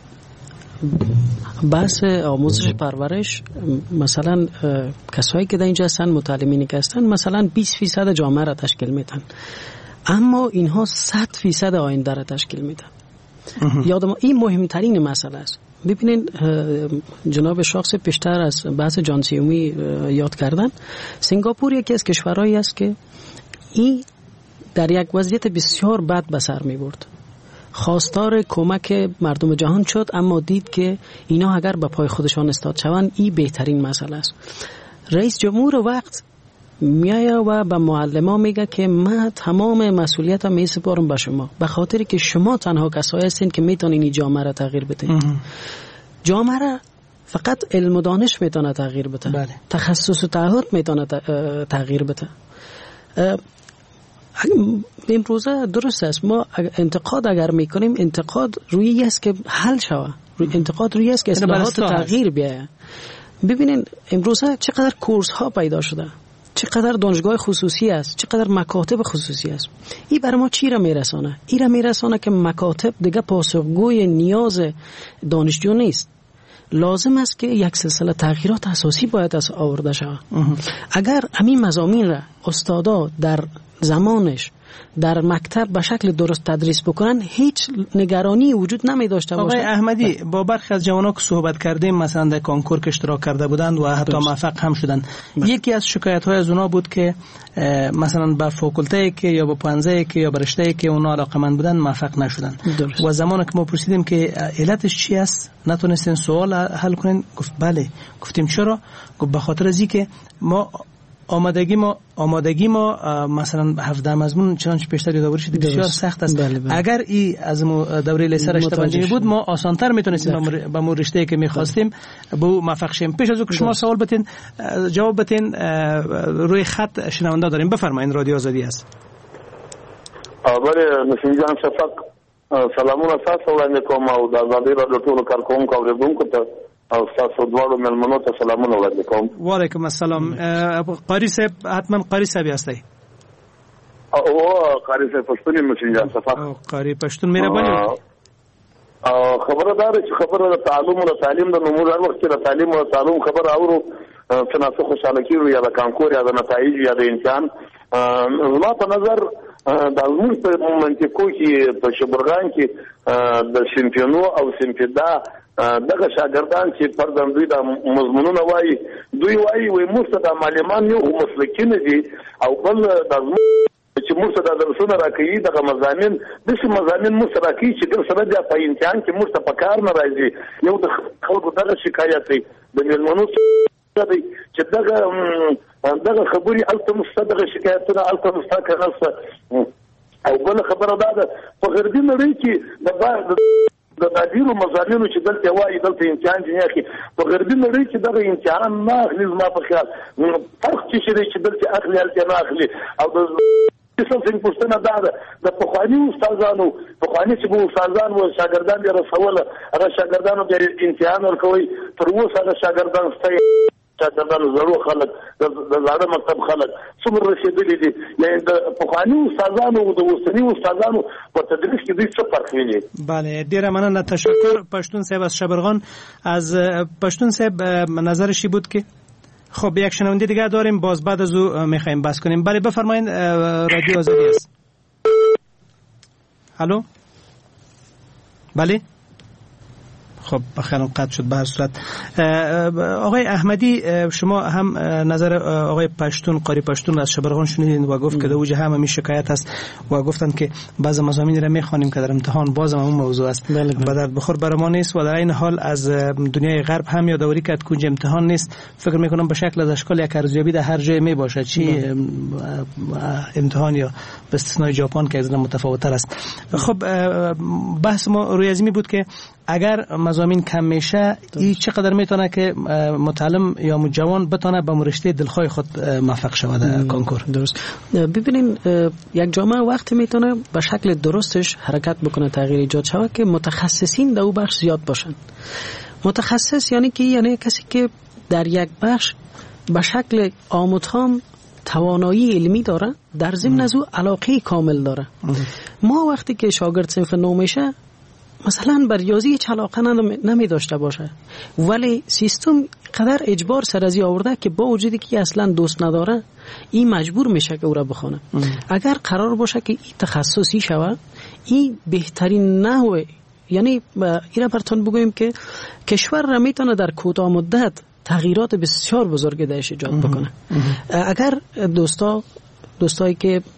بحث آموزش پرورش مثلا کسایی که در اینجا هستن، متعلمینی که هستن، مثلا بیست فیصد جامعه را تشکیل میدن، اما اینها صد فیصد آینده را تشکیل میدن. یادم این مهمترین مسئله است. ببینین جناب شخص پیشتر از بحث جان سیومی یاد کردن، سنگاپور یکی از کشورهایی است که این در یک وضعیت بسیار بد به سر می برد. خواستار کمک مردم جهان شد، اما دید که اینا اگر به پای خودشان استاد شوند این بهترین مسئله است. رئیس جمهور وقت میایه و به معلم ها میگه که من تمام مسئولیت هم میسپارم به شما، به خاطر که شما تنها کسایی هستین که میتونین این جامعه را تغییر بدین. جامعه را فقط علم و دانش میتونه تغییر بده. بله. تخصص و تعهد میتونه تغییر بده. امروزه درست است ما انتقاد اگر میکنیم انتقاد روی است که حل شود، روی انتقاد روی است که اصلاحات تغییر بیاید. ببینین امروزه چقدر کورس ها پیدا شده، چقدر دانشگاه خصوصی است، چقدر مکاتب خصوصی است. این برای ما چی را میرسانه؟ این را میرسانه که مکاتب دیگه پاسخگوی نیاز دانشجو نیست. لازم است که یک سلسله تغییرات اساسی باید از آورده شود. اگر همین مضامین را استادا در زمانش در مکتب به شکل درست تدریس بکنن هیچ نگرانی وجود نمی داشته باشه. آقای احمدی با برخی از جوانان که صحبت کردیم مثلا در کنکور که اشتراک کرده بودند و حتی موفق هم شدند، یکی از شکایت های از اونا بود که مثلا به فاکولته که یا به پانزه که یا به رشته که اونا علاقمند بودن موفق نشدن. درست. و زمانی که ما پرسیدیم که علتش چی است نتونستین سوال حل کنین، گفت بله. گفتیم چرا؟ گفت به خاطر از اینکه ما آمادگی ما آمادگی ما مثلا هفده مضمون چنانچه پیشتر یادآوری شده بسیار سخت است. بله بله. اگر این از دوره لیسه رشته بندی بود ما آسان‌تر میتونستیم به مو رشته که می‌خواستیم به موفق شیم. پیش از او که شما سوال بتین جواب بتین روی خط شنونده داریم. بفرمایید رادیو آزادی است. بله نسیم جان شفق سلامونه تاسو وړاندې کوم او د آزادۍ رادیو ټولو کارکوونکو اوریدونکو ته او تاسو دواړو مېلمنو ته سلامونه وړاندې کوم. وعلیکم السلام. قاری صاحب حتما قاری صاحب هستی؟ او قاری صاحب پښتون نسیم جان شفق قاری پښتون مهرباني او خبره ده چې خبره د تعلم او تعلیم د نمونه هر وخت د تعلیم او تعلم خبره اورو څنګه خوشاله کیږي یا د کانکور یا د نتایج یا د امتحان. زما په نظر د علوم په منطقو کې په شبرغان کې د سیمپیونو او سیمپیدا دغه شاګردان چې پردم دوی د مضمونونه وایي دوی وایي وي مرتد معلمان یو مسلکین دي او بل د چې مرتد درسونه راکړي دغه مضامین د څه مضامین مسراکي چې د سره د په امتحان کې مرتد په کار نه راځي. یو د خلکو دغه شکایت دی د ملمنو دی چې دغه دغه خبري الته مستدغه شکایتونه الته مستقره او بل خبره ده په غربي نړۍ کې د د نادرو مضامینو چې دلته وایي دلته امتحان دی اخی په غربي نړۍ کې دغه امتحان نه اخلي. زما په خیال فرق چې دی چې دلته اخلي هلته نه اخلي. او د څه پوښتنه ده د پخواني استادانو پخواني چې به استادان او شاګردان یې رسول هغه شاګردانو د امتحان ورکوي تر اوسه هغه شاګردان ستای شاګردانو زړو خلک د زاړه مکتب خلک څومره رسیدلي دي. یعنې د پخواني استادانو او د اوسني استادانو په تدریس کې دوی څه فرق ویني؟ بله ډیره مننه. تشکر پښتون صاحب از شبرغان. از پښتون صاحب نظرشی بود که خب یک شنونده دیگه داریم باز بعد از او میخوایم بحث کنیم. بله بفرمایید رادیو آزادی است. الو بله خب بخیر قطع شد. به هر صورت آقای احمدی شما هم نظر آقای پشتون قاری پشتون از شبرغان شنیدین و گفت که در اوج هم همین شکایت است و گفتند که بعض مضامین را میخوانیم که در امتحان باز هم اون موضوع است. بله بله. به درد بخور برای ما نیست و در این حال از دنیای غرب هم یادآوری کرد که اونجا امتحان نیست. فکر میکنم به شکل از اشکال یک ارزیابی در هر جای می باشد چی امتحان یا به استثنای ژاپن که از متفاوت‌تر است. خب بحث ما روی ازمی بود که اگر مضامین کم میشه این چقدر میتونه که متعلم یا جوان بتونه به رشته دلخواه خود موفق شود در کنکور؟ درست. ببینین یک جامعه وقتی میتونه به شکل درستش حرکت بکنه تغییر ایجاد شود که متخصصین در اون بخش زیاد باشن. متخصص یعنی که یعنی کسی که در یک بخش به شکل آموزان توانایی علمی داره در ضمن از او علاقه کامل داره. ما وقتی که شاگرد صنف نو میشه مثلا بر ریاضی هیچ علاقه نمی داشته باشه ولی سیستم قدر اجبار سر ازی آورده که با وجودی که اصلا دوست نداره این مجبور میشه که او را بخونه. اگر قرار باشه که این تخصصی شود این بهترین نحوه، یعنی اینا براتون بگویم که کشور را میتونه در کوتاه مدت تغییرات بسیار بزرگ درش ایجاد بکنه. اگر دوستا دوستایی که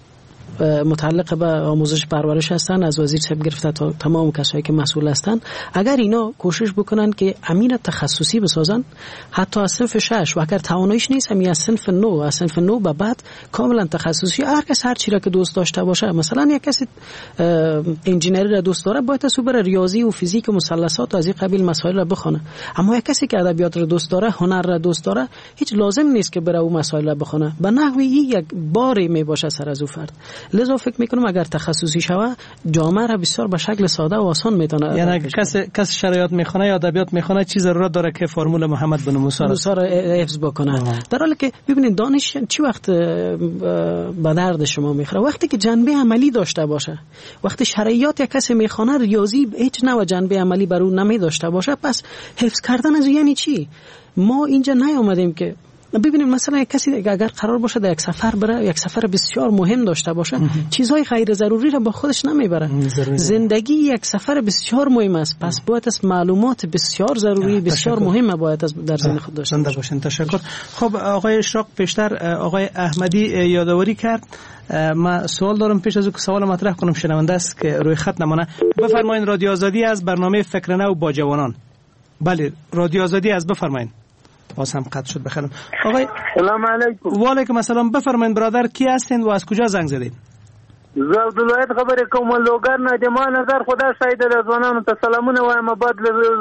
متعلق به آموزش پرورش هستن، از وزیر صاحب گرفته تا تمام کسایی که مسئول هستن، اگر اینا کوشش بکنن که امین تخصصی بسازن، حتی از صنف شش و اگر تواناییش نیست همین از صنف نو، از صنف نو به بعد کاملا تخصصی، هر کس هر چی را که دوست داشته باشه. مثلا یک کسی انجینری را دوست داره باید از بره ریاضی و فیزیک و مثلثات و از این قبیل مسائل را بخونه. اما یک کسی که ادبیات را دوست داره، هنر را دوست داره، هیچ لازم نیست که بره او مسائل را بخونه. به نحوی یک باری می باشه سر از او فرد. لذا فکر میکنم اگر تخصصی شوه جامعه را بسیار به شکل ساده و آسان میتونه. یعنی کس کس شرایط میخونه یا ادبیات میخونه چی ضرورت داره که فرمول محمد بن موسی را حفظ بکنه؟ در حالی که ببینید دانش چی وقت به درد شما میخوره؟ وقتی که جنبه عملی داشته باشه. وقتی شرایط یک کسی میخونه ریاضی هیچ نوع جنبه عملی بر اون نمی داشته باشه، پس حفظ کردن از یعنی چی؟ ما اینجا نیامدیم که ببینیم مثلا یک کسی اگر قرار باشه در یک سفر بره، یک سفر بسیار مهم داشته باشه، چیزهای غیر ضروری را با خودش نمیبره. زندگی یک سفر بسیار مهم است، پس باید از معلومات بسیار ضروری بسیار مهمه باید از در ذهن خود داشته باشین. تشکر. خب آقای اشراق، پیشتر آقای احمدی یادآوری کرد، ما سوال دارم پیش از او که سوال مطرح کنم، شنونده است که روی خط نمونه. بفرمایید. رادیو آزادی از برنامه فکر نو با جوانان. بله رادیو آزادی از، بفرمایید. باز هم قطع شد. بخیرم آقای. سلام علیکم. و علیکم السلام. بفرمایید برادر، کی هستین و از کجا زنگ زدید؟ زه عبدالواحد خبرې کوم لوګر نه د ما نظر خدا شاید د ځوانانو ته سلامونه وایم. بعد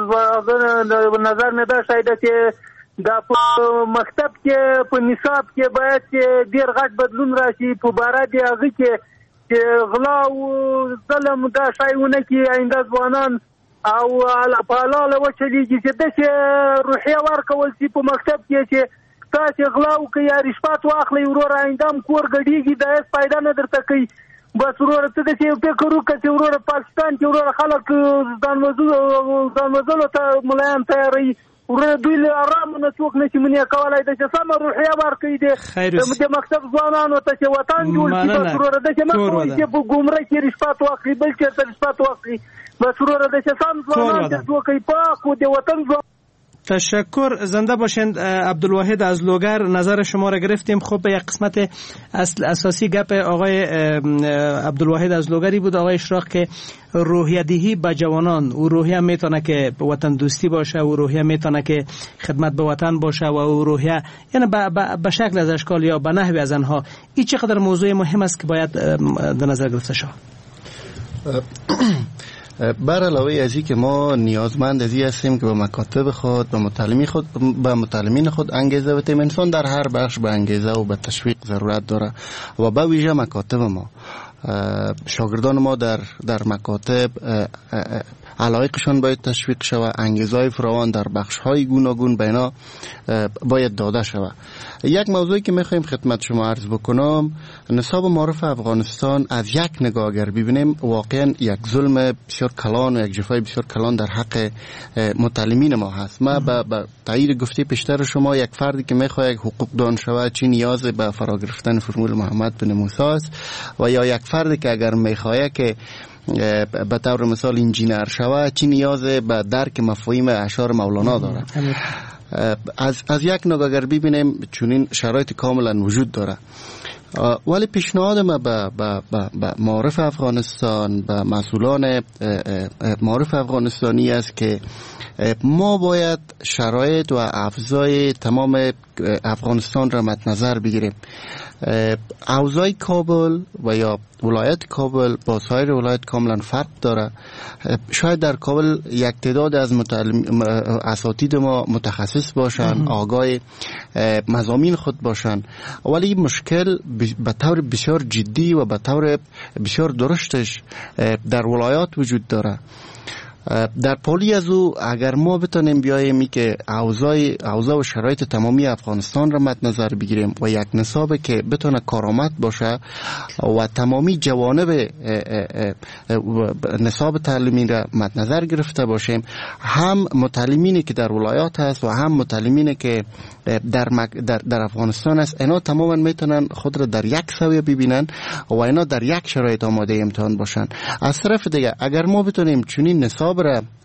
نظر نه دا شاید چې دا په مکتب کې په نصاب کې باید ډیر غټ بدلون راشي په باره د هغه کې چې غلا او ظلم دا شایونه کې آینده ځوانان او حلاله وچلیږي چې داسې روحیه ورکول شي په مکتب کې چې تاسې غلا وکړئ یا رشوت واخلئ وروره آینده هم کور ګډېږي دا هېڅ فایده نه درته کوي. بس وروره ته داسې یو فکر وکړه چې وروره پاکستان کې وروره خلک ځان وژلو ته ملایان تیاروي، وروره دوی له ارامه نه څوک نشي منع کولی. داسې سمه روحیه ورکوي د مکتب ځوانانو ته چې وطن جوړ شي. بس وروره داسې مه کوئ چې په ګمره کې رشوت واخلي، بل چېرته رشوت واخلي. بس وروره داسې سم ځوانان چې څوک یې پاک و د وطن ځوان. تشکر. زنده باشند. عبدالواحد از لوگر، نظر شما را گرفتیم. خب یک قسمت اصل اساسی گپ آقای عبدالواحد از لوگری بود، آقای اشراق، که روحیه دهی به جوانان، او روحیه میتونه که وطن دوستی باشه، او روحیه میتونه که خدمت به وطن باشه و او روحیه یعنی به شکل از اشکال یا به نحوی از آنها. این چقدر موضوع مهم است که باید در نظر گرفته شود. بر علاوه از این که ما نیازمند از این هستیم که به مکاتب خود، به متعلمین خود، به متعلمین خود انگیزه بدیم. انسان در هر بخش به انگیزه و به تشویق ضرورت داره و به ویژه مکاتب ما، شاگردان ما در در مکاتب علایقشان باید تشویق شود، انگیزهای فراوان در بخش‌های گوناگون به اینا باید داده شود. یک موضوعی که می‌خوایم خدمت شما عرض بکنم، نصاب معارف افغانستان از یک نگاه اگر ببینیم واقعا یک ظلم بسیار کلان و یک جفای بسیار کلان در حق متعلمین ما هست. ما به تایید گفته پیشتر شما، یک فردی که می‌خواد حقوق دان شود چی نیاز به فرا گرفتن فرمول محمد بن موسی است، و یا یک فردی که اگر می‌خواد که به طور مثال انجینر شود چی نیاز به درک مفاهیم اشعار مولانا داره. از از یک نگاه اگر ببینیم چنین شرایط کاملا وجود داره. ولی پیشنهاد ما به به معارف افغانستان، به مسئولان معارف افغانستانی است که ما باید شرایط و افزای تمام افغانستان را مد نظر بگیریم. اوضاع کابل و یا ولایت کابل با سایر ولایت کاملا فرق داره. شاید در کابل یک تعداد از متعلم اساتید ما متخصص باشن، آگاه مضامین خود باشن، ولی مشکل به طور بسیار جدی و به طور بسیار درشتش در ولایات وجود داره. در پالی از او اگر ما بتونیم بیاییم که اوضاع اوضاع و شرایط تمامی افغانستان را مد نظر بگیریم و یک نصاب که بتونه کارآمد باشه و تمامی جوانب نصاب تعلیمی را مد نظر گرفته باشیم، هم متعلمینی که در ولایات هست و هم متعلمینی که در در, در افغانستان است، اینا تماما میتونن خود را در یک سویه ببینن و اینا در یک شرایط آماده امتحان باشن. از طرف دیگه اگر ما بتونیم چنین نصاب را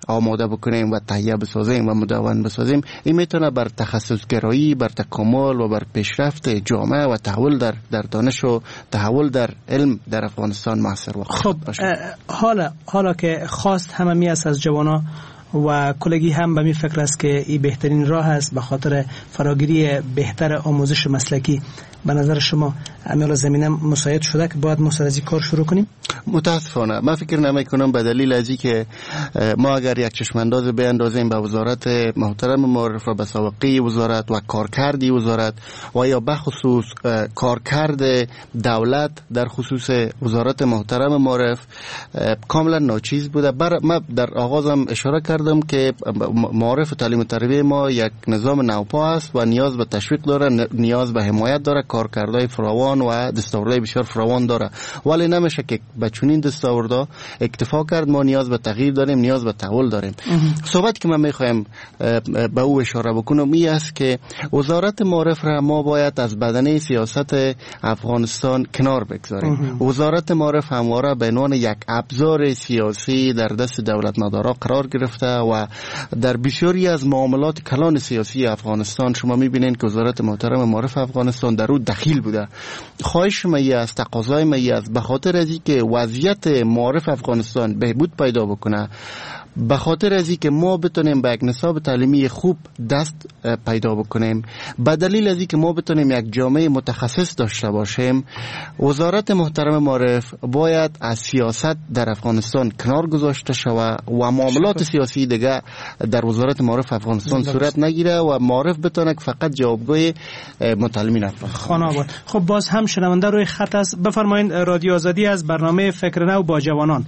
آماده بکنیم و تهیه بسازیم و مدون بسازیم، این میتونه بر تخصص گرایی، بر تکامل و بر پیشرفت جامعه و تحول در در دانش و تحول در علم در افغانستان موثر واقع خب حالا حالا که خواست همه می است از جوانا و کلگی هم به می فکر است که این بهترین راه است به خاطر فراگیری بهتر آموزش مسلکی، به نظر شما عمل زمینه مساعد شده که باید ما سر از این کار شروع کنیم؟ متاسفانه من فکر نمی کنم، به دلیل از که ما اگر یک چشمانداز بیاندازیم به وزارت محترم معرف و به سابقه وزارت و کارکردی وزارت و یا بخصوص کارکرد دولت در خصوص وزارت محترم معرف کاملا ناچیز بوده. بر ما در آغازم اشاره کردم که معرف و تعلیم و تربیت ما یک نظام نوپا است و نیاز به تشویق داره، نیاز به حمایت داره، کارکردهای فراوان و دستاوردهای بسیار فراوان داره، ولی نمیشه که به چنین دستاوردها اکتفا کرد. ما نیاز به تغییر داریم، نیاز به تحول داریم. صحبت که من میخوایم به او اشاره بکنم این است که وزارت معرف را ما باید از بدنه سیاست افغانستان کنار بگذاریم. وزارت معرف همواره به عنوان یک ابزار سیاسی در دست دولت مدارا قرار گرفته و در بسیاری از معاملات کلان سیاسی افغانستان شما میبینید که وزارت محترم معرف افغانستان در او دخیل بوده. خواهش ما است، تقاضای ما است به خاطر از اینکه وضعیت معرف افغانستان بهبود پیدا بکنه، به خاطر از اینکه ما بتونیم به یک نصاب تعلیمی خوب دست پیدا بکنیم، به دلیل از اینکه ما بتونیم یک جامعه متخصص داشته باشیم، وزارت محترم معرف باید از سیاست در افغانستان کنار گذاشته شود و معاملات سیاسی دیگه در وزارت معرف افغانستان صورت نگیره و معرف بتونه فقط جوابگوی متعلمین افغانستان باشه. خب باز هم شنونده روی خط است. بفرمایید رادیو آزادی از برنامه فکر نو با جوانان.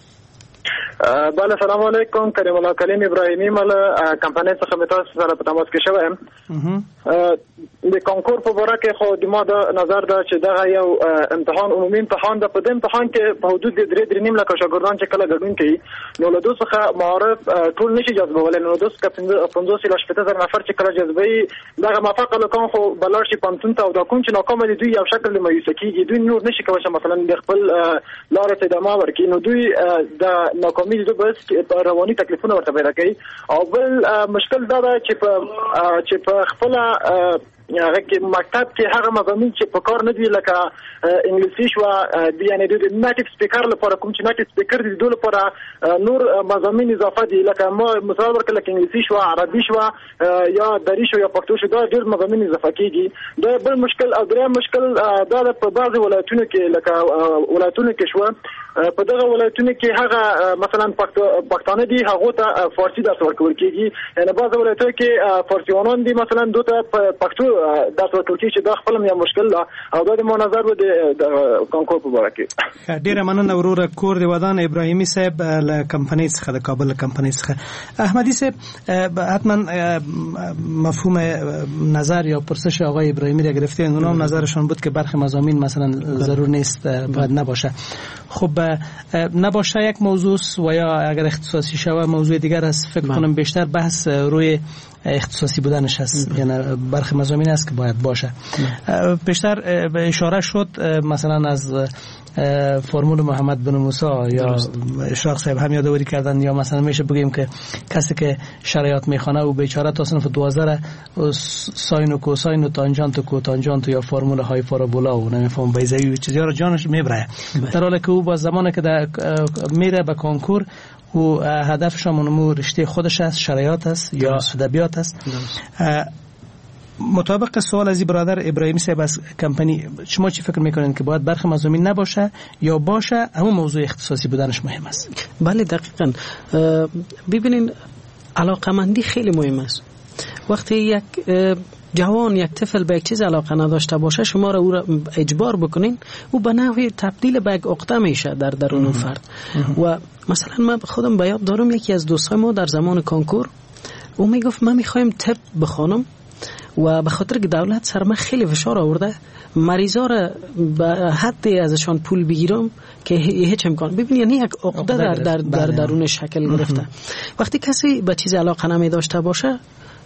بله سلام علیکم، کریم الله کلیم ابراهیمی مال کمپانی څخه متاس سره په تماس کې شوم. د کنکور په باره کې خو د ما د نظر دا چې دغه یو امتحان عمومي امتحان د په دې امتحان کې په حدود د درې درې نیم لکه شاګردان چې کله ګډون کوي نو له دوه څخه معارف ټول نشي جذبولای، نو دوه څخه پنځوس لا شپږ زره نفر چې کله جذبوي دغه موافقه لکان خو بلار شي پنځون ته او دا کوم چې ناکام دي دوی یو شکل مایوس کیږي، دوی نور نشي کولای مثلا د خپل لارې ته ادامه ورکړي، نو دوی د ناکامي د بس رواني تکلیفونه ورته پیدا کوي. او بل مشکل دا ده چې په چې په خپل هغه کې مکتب کې هغه مضامین چې په کار نه دی لکه انګلیسي شو دی یعنی د نیټیو سپیکر لپاره کوم چې نیټیو سپیکر دی دوی لپاره نور مضامین اضافه دي لکه ما مثال ورکړل لکه انګلیسي شو عربي شو یا دری شو یا پښتو شو دا ډېر مضامین اضافه کیږي. دا بل مشکل او دریم مشکل دا په بعض ولایتونو کې لکه ولایتونو کې شو په دغه ولایتونو کې هغه مثلا پښتانه دي هغه ته فارسی درس ورکول کیږي، یعنی بعض ولایتونو کې فارسیوانان دي مثلا دوی ته پښتو درس ورکول کیږي چې دا خپل یو مشکل ده او دا د مو نظر و د کنکور په اړه کې. ډیره مننه وروره کور دی ودان ابراهیمی صاحب له کمپنی څخه د کابل کمپنی څخه. احمدی صاحب حتما مفهوم نظر یا پرسش آقای ابراهیمی را گرفتین، اونها نظرشون بود که برخی مضامین مثلا ضرور نیست باید نباشه. خب نباشه یک موضوع و یا اگر اختصاصی شوه موضوع دیگر است، فکر کنم بیشتر بحث روی اختصاصی بودنش هست، یعنی برخی مضامین است که باید باشه. بیشتر اشاره شد مثلا از فرمول محمد بن موسی یا اشراق صاحب هم یادآوری کردن، یا مثلا میشه بگیم که کسی که شرایط میخونه و بیچاره تا صنف دوازده ساین و کوساین و تانجانت و کوتانجانت یا فرمول های پارابولا و نمیفهم بیضوی و چیزی ها رو جانش میبره، در حالی که او با زمانی که میره به کنکور و هدفش همونمو رشته خودش است، شرایط است یا ادبیات است. مطابق سوال از برادر ابراهیمی صاحب از کمپانی، شما چی فکر میکنین که باید برخی مضامین نباشه یا باشه، همون موضوع اختصاصی بودنش مهم است؟ بله دقیقاً. ببینین علاقمندی خیلی مهم است. وقتی یک جوان یک طفل به یک چیز علاقه نداشته باشه شما را او را اجبار بکنین او به نحوی تبدیل به یک عقده میشه در درون اون فرد. و مثلا من خودم به یاد دارم یکی از دوستای ما در زمان کنکور او میگفت من میخوایم طب بخونم و به خاطر که دولت سر من خیلی فشار آورده مریضا را به حد ازشان پول بگیرم که هیچ امکان. ببین یعنی یک عقده در در در درون شکل گرفته. وقتی کسی به چیز علاقه نمی داشته باشه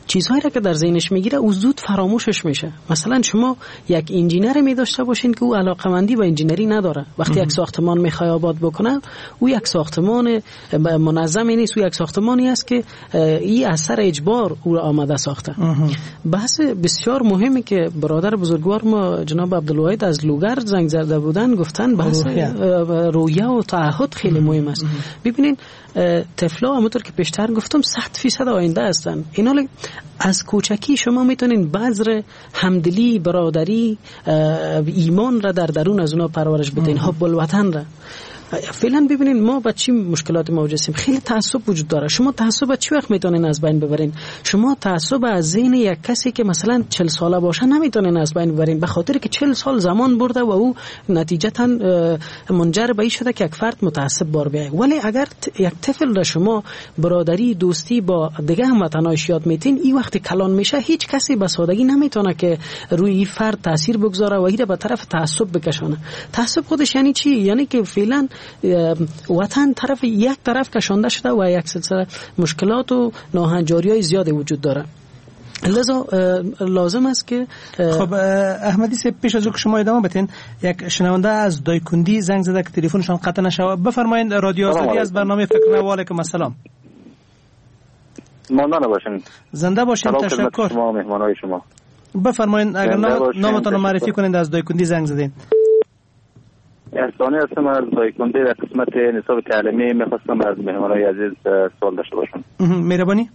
چیزهایی را که در ذهنش میگیره او زود فراموشش میشه. مثلا شما یک انجینر می داشته باشین که او علاقمندی به انجینری نداره، وقتی یک ساختمان میخواد آباد بکنه او یک ساختمان منظمی نیست، او یک ساختمانی است که این اثر اجبار او آمده ساخته. بحث بسیار مهمی که برادر بزرگوار ما جناب عبدالواحد از لوگر زنگ زده بودن گفتن بحث رویه و تعهد خیلی مهم است. ببینین طفلا همونطور که پیشتر گفتم صد فیصد آینده هستن. اینا از کوچکی شما میتونین بذر همدلی، برادری، ایمان را در درون از اونا پرورش بدین، حب الوطن را. فعلا ببینین ما با چی مشکلات مواجه هستیم. خیلی تعصب وجود داره. شما تعصب چی وقت میتونین از بین ببرین؟ شما تعصب از ذهن یک کسی که مثلا چهل ساله باشه نمیتونین از بین ببرین، به خاطر که چهل سال زمان برده و او نتیجتا منجر به این شده که یک فرد متعصب بار بیاید. ولی اگر یک طفل را شما برادری، دوستی با دیگه هموطناش یاد میتین، این وقتی کلان میشه هیچ کسی به سادگی نمیتونه که روی این فرد تاثیر بگذاره و این به طرف تعصب بکشونه. تعصب خودش یعنی چی؟ یعنی که فعلا وطن طرف یک طرف کشانده شده و یک سلسله مشکلات و ناهنجاری‌های زیادی وجود داره. لذا لازم است که خب احمدی صاحب پیش از او که شما ادامه بدین، یک شنونده از دایکندی زنگ زده که تلفنشان قطع نشه. بفرمایید رادیو آزادی از برنامه فکر نو. علیکم السلام. ماندانه باشین. زنده باشین. تشکر. شما مهمانای شما. بفرمایید اگر نامتون رو معرفی کنید. از دایکندی زنگ زدین. احسانی هستم از دایکندی. در قسمت نصاب تعلیمی میخواستم از مهمانای عزیز سوال داشته باشم. مهربانی.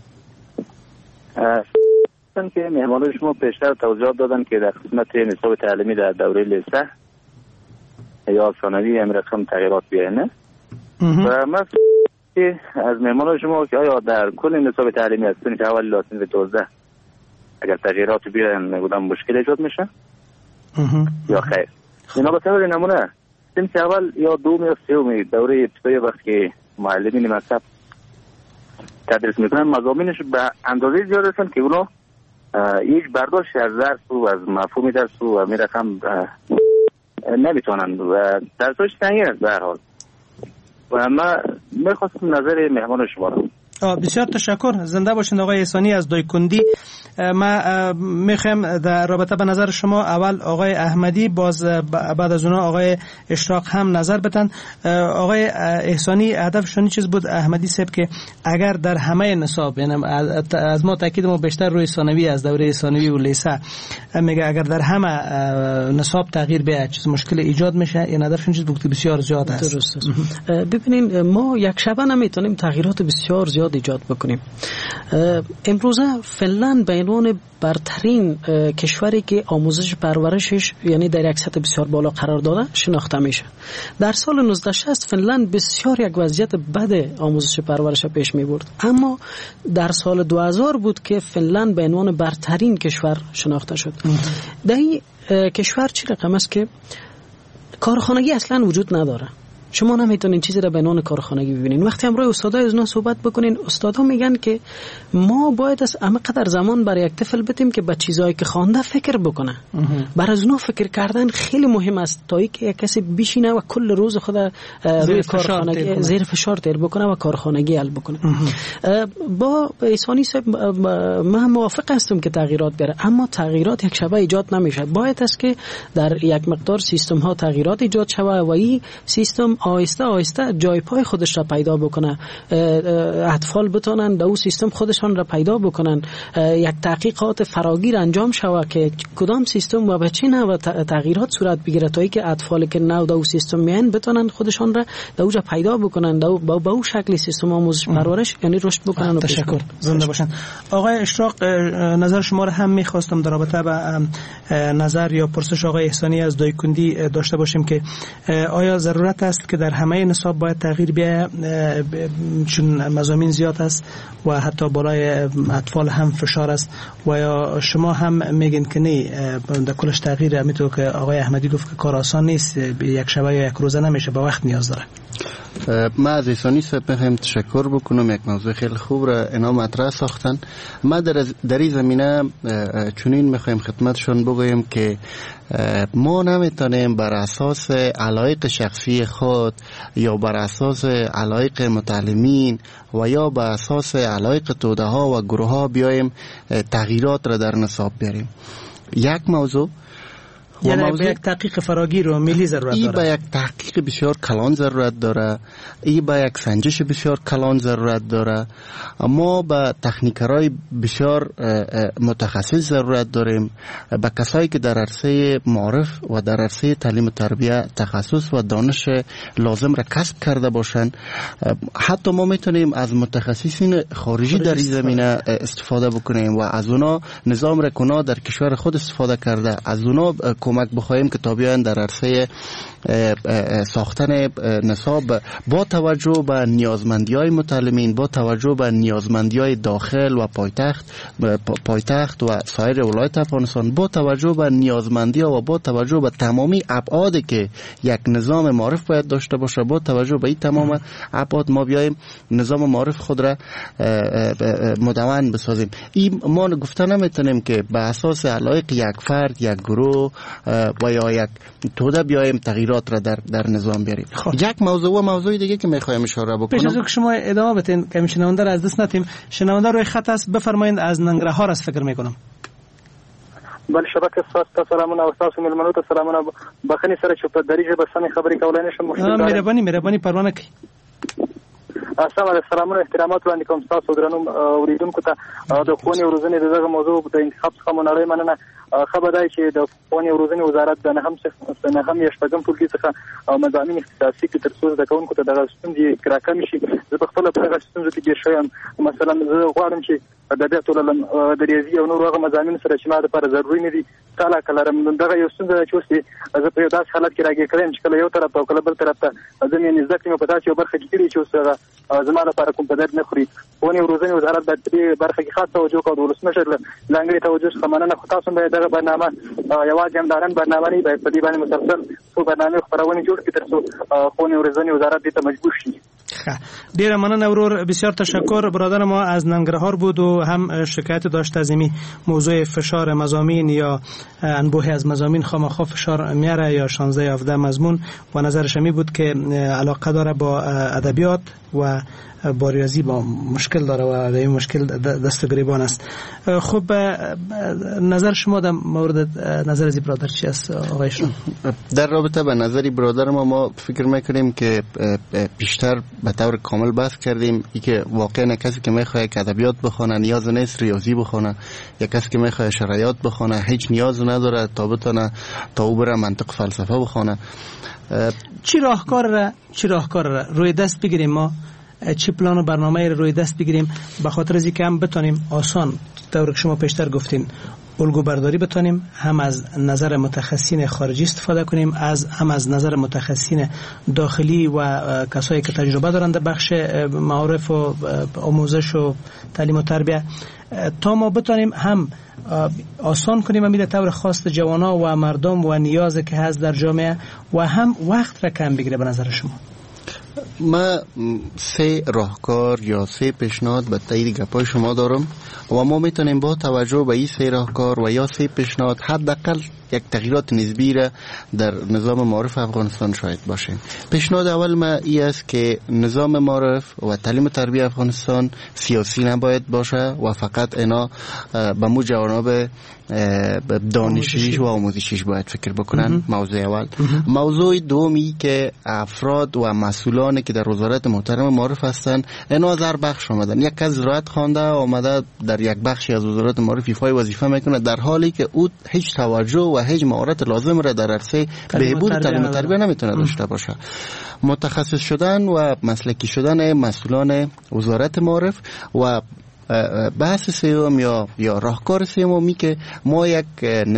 اصلا که مهمانای شما پیشتر توضیحات دادن که در قسمت نصاب تعلیمی در دوره لیسه یا ثانوی این رقم تغییرات بیاینه و من که از مهمانای شما که آیا در کل نصاب تعلیمی از سنی اول الی سنی دوازده اگر تغییرات بیاین بودن مشکل ایجاد میشه یا خیر؟ اینا به طور نمونه سنی اول یا دوم یا سوم دوره ابتدایی وقتی که معلمین مکتب تدریس میکنن مضامینش به اندازه زیاد هستن که اونا یک برداشت از درس و از مفهوم درس و می رقم نمیتونن و درسش سنگین است به هر حال. و ما میخواستم نظر مهمان شما رو. بسیار تشکر. زنده باشین آقای احسانی از دایکندی. ما میخوایم در رابطه به نظر شما اول آقای احمدی، باز بعد از اونا آقای اشراق هم نظر بدن. آقای احسانی هدفشون چیز بود احمدی صاحب که اگر در همه نصاب، یعنی از ما تاکید ما بیشتر روی ثانوی از دوره ثانوی و لیسه میگه اگر در همه نصاب تغییر بیاد چیز مشکل ایجاد میشه. این هدفشون چیز بود که بسیار زیاد است. درست است. ببینین ما یک شبه نمیتونیم تغییرات بسیار زیاد ایجاد بکنیم. امروزه فنلند به عنوان برترین کشوری که آموزش پرورشش یعنی در یک سطح بسیار بالا قرار داده شناخته میشه. در سال نوزده شصت فنلند بسیار یک وضعیت بد آموزش پرورش پیش می برد، اما در سال دو هزار بود که فنلند به عنوان برترین کشور شناخته شد. در این کشور چی رقم است که کارخانگی اصلا وجود نداره. شما نمیتونین چیزی را به عنوان کارخانگی ببینین. وقتی امروز استادای از اونا صحبت بکنین، استادا میگن که ما باید از همه قدر زمان برای یک طفل بدیم که به چیزایی که خوانده فکر بکنه. برای از اونا فکر کردن خیلی مهم است تا اینکه یک کسی بشینه و کل روز خود روی کارخانگی زیر فشار تیر بکنه و کارخانگی حل بکنه. با احسانی صاحب من موافق هستم که تغییرات بیاره، اما تغییرات یک شبه ایجاد نمیشه. باید است که در یک مقدار سیستم ها تغییرات ایجاد شود و این سیستم آهسته آهسته جای پای خودش را پیدا بکنه. اطفال بتونن در اون سیستم خودشان را پیدا بکنن. یک تحقیقات فراگیر انجام شود که کدام سیستم و به چه نوع تغییرات صورت بگیره تا اینکه اطفالی که نو در اون سیستم میان بتونن خودشان را در اونجا پیدا بکنن، با با اون شکل سیستم آموزش پرورش یعنی رشد بکنن. تشکر. زنده باشن. آقای اشراق نظر شما را هم می‌خواستم در رابطه با نظر یا پرسش آقای احسانی از دایکندی داشته باشیم که آیا ضرورت است که در همه نصاب باید تغییر بیاید چون مضامین زیاد است و حتی بالای اطفال هم فشار است، و یا شما هم میگین که نه در کلش تغییر میتونه که آقای احمدی گفت که کار آسان نیست، یک شبه یا یک روزه نمیشه، با وقت نیاز داره. ما از احسانی صاحب میخوایم تشکر بکنم، یک موضوع خیلی خوب را اینا مطرح ساختن. ما در در این زمینه چنین میخوایم خدمتشون بگویم که ما نمیتونیم بر اساس علایق شخصی خود یا بر اساس علایق متعلمین و یا بر اساس علایق توده ها و گروه ها بیایم تغییرات را در نصاب بیاریم. یک موضوع یعنی به یک تحقیق فراگیر و ملی ضرورت داره. ای به یک تحقیق بسیار کلان ضرورت داره، ای به یک سنجش بسیار کلان ضرورت داره. ما به تکنیکرای بسیار متخصص ضرورت داریم، به کسایی که در عرصه معارف و در عرصه تعلیم و تربیه تخصص و دانش لازم را کسب کرده باشن. حتی ما میتونیم از متخصصین خارجی در این زمینه استفاده بکنیم و از اونا نظام را کنا در کشور خود استفاده کرده، از اونا کمک بخواهیم که تا بیاین در عرصه ساختن نصاب با توجه به نیازمندی های متعلمین، با توجه به نیازمندی های داخل و پایتخت پایتخت و سایر ولایت افغانستان، با توجه به نیازمندی ها و با توجه به تمامی ابعادی که یک نظام معارف باید داشته باشه، با توجه به این تمام ابعاد ما بیایم نظام معارف خود را مدون بسازیم. این ما گفته نمیتونیم که به اساس علایق یک فرد، یک گروه و یا یک توده بیایم تغییرات را در در نظام بیاریم. یک موضوع و موضوع دیگه که میخوایم اشاره بکنم، پیش از اینکه شما ادامه بدین که شنونده را از دست ندیم، شنونده روی خط است، بفرمایید. از ننگرهار است فکر میکنم. بله، شبکه ساست سلامونه او تاسو ملمنو ته سلامونه. بخنی سره چې په دریجه به سمې خبرې کولای نشم. مهرباني مهرباني پروانه کوي. السلام علیکم، سلامونه احترامات وړاندې کوم تاسو درنو اوریدونکو ته. د ښوونې او روزنې دغه موضوع د انتخاب څخه مونړی مننه. خبر دی چې د ښوونې او روزنې وزارت د نهم څخه نهم یا شپږم ټولګي څخه مضامین اختصاصي کې تر څو زده کوونکو ته دغه ستونزې راکمې شي. زه په خپله په هغه ستونزو کې ګیر شوی یم. مثلا زه غواړم چې ادبیات ولولم، د ریاضي او نورو هغه مضامینو سره چې ما دپاره ضروري نه دي علاقه لرم. دغه یو ستونزه ده چې اوس زه په یو داسې حالت کې راګیر کړی یم چې کله یو طرف ته او کله بل طرف ته زه مې زده کړې مې په داسې یو برخه کې کړي چې اوس هغه زما لپاره کوم په درد نه خوري. ښوونې او روزنې وزارت باید په دې برخه کې خاص توجه وکړي او د ولسمشر له ځانګړې توجه څخه مننه. خو تاسو باید دغه برنامه یوازې همدارن برنامه نه باید په دې باندې مسلسل څو برنامې خپرونې جوړ کړي تر څو ښوونې او روزنې وزارت دې ته مجبور شي. ډیره مننه ورور، بسیار تشکر. برادر ما از ننگرهار بود و هم شکایت داشت از این موضوع فشار مضامین یا انبوه از مضامین خامخا فشار میاره یا شانزده هفده مضمون و نظرش می بود که علاقه داره با ادبیات و با ریاضی با مشکل داره و این مشکل دست گریبان است. خب نظر شما در مورد نظر از برادر چی است آقای شما؟ در رابطه با نظری برادر ما ما فکر میکنیم که بیشتر به طور کامل بحث کردیم. ای که واقعا کسی که میخواد که ادبیات بخونه نیاز نیست ریاضی بخونه، یا کسی که میخواد شرایط بخونه هیچ نیاز نداره تا بتونه تا او بره منطق فلسفه بخونه. چی راهکار را چی راهکار را روی دست بگیریم، ما چی پلان و برنامه روی دست بگیریم به خاطر از اینکه هم بتونیم آسان طور که شما پیشتر گفتین الگو برداری بتونیم، هم از نظر متخصصین خارجی استفاده کنیم، از هم از نظر متخصصین داخلی و کسایی که تجربه دارند در بخش معارف و آموزش و تعلیم و تربیه، تا ما بتونیم هم آسان کنیم امید طور خاص جوانا و مردم و نیازی که هست در جامعه و هم وقت را کم بگیره. به نظر شما ما سه راهکار یا سه پیشنهاد به تایید گپای شما دارم و ما میتونیم با توجه به این سه راهکار و یا سه پیشنهاد حداقل یک تغییرات نسبی را در نظام معارف افغانستان شاید باشیم. پیشنهاد اول ما ای است که نظام معارف و تعلیم و تربیت افغانستان سیاسی نباید باشه و فقط اینا به مو جوانب دانشیش و آموزشیش باید فکر بکنن. موضوع اول. موضوع دومی که افراد و مسئولانی که در وزارت محترم معارف هستن اینا از هر بخش آمدن، یک از زراعت خوانده آمده در یک بخشی از وزارت معارف ایفای وظیفه میکنه، در حالی که او هیچ توجه و هیچ مهارت لازم را در عرصه بهبود تعلیم و تربیت نمیتونه داشته باشه. متخصص شدن و مسلکی شدن مسئولان وزارت معارف و بحث سوم یا یا راهکار سومی که ما یک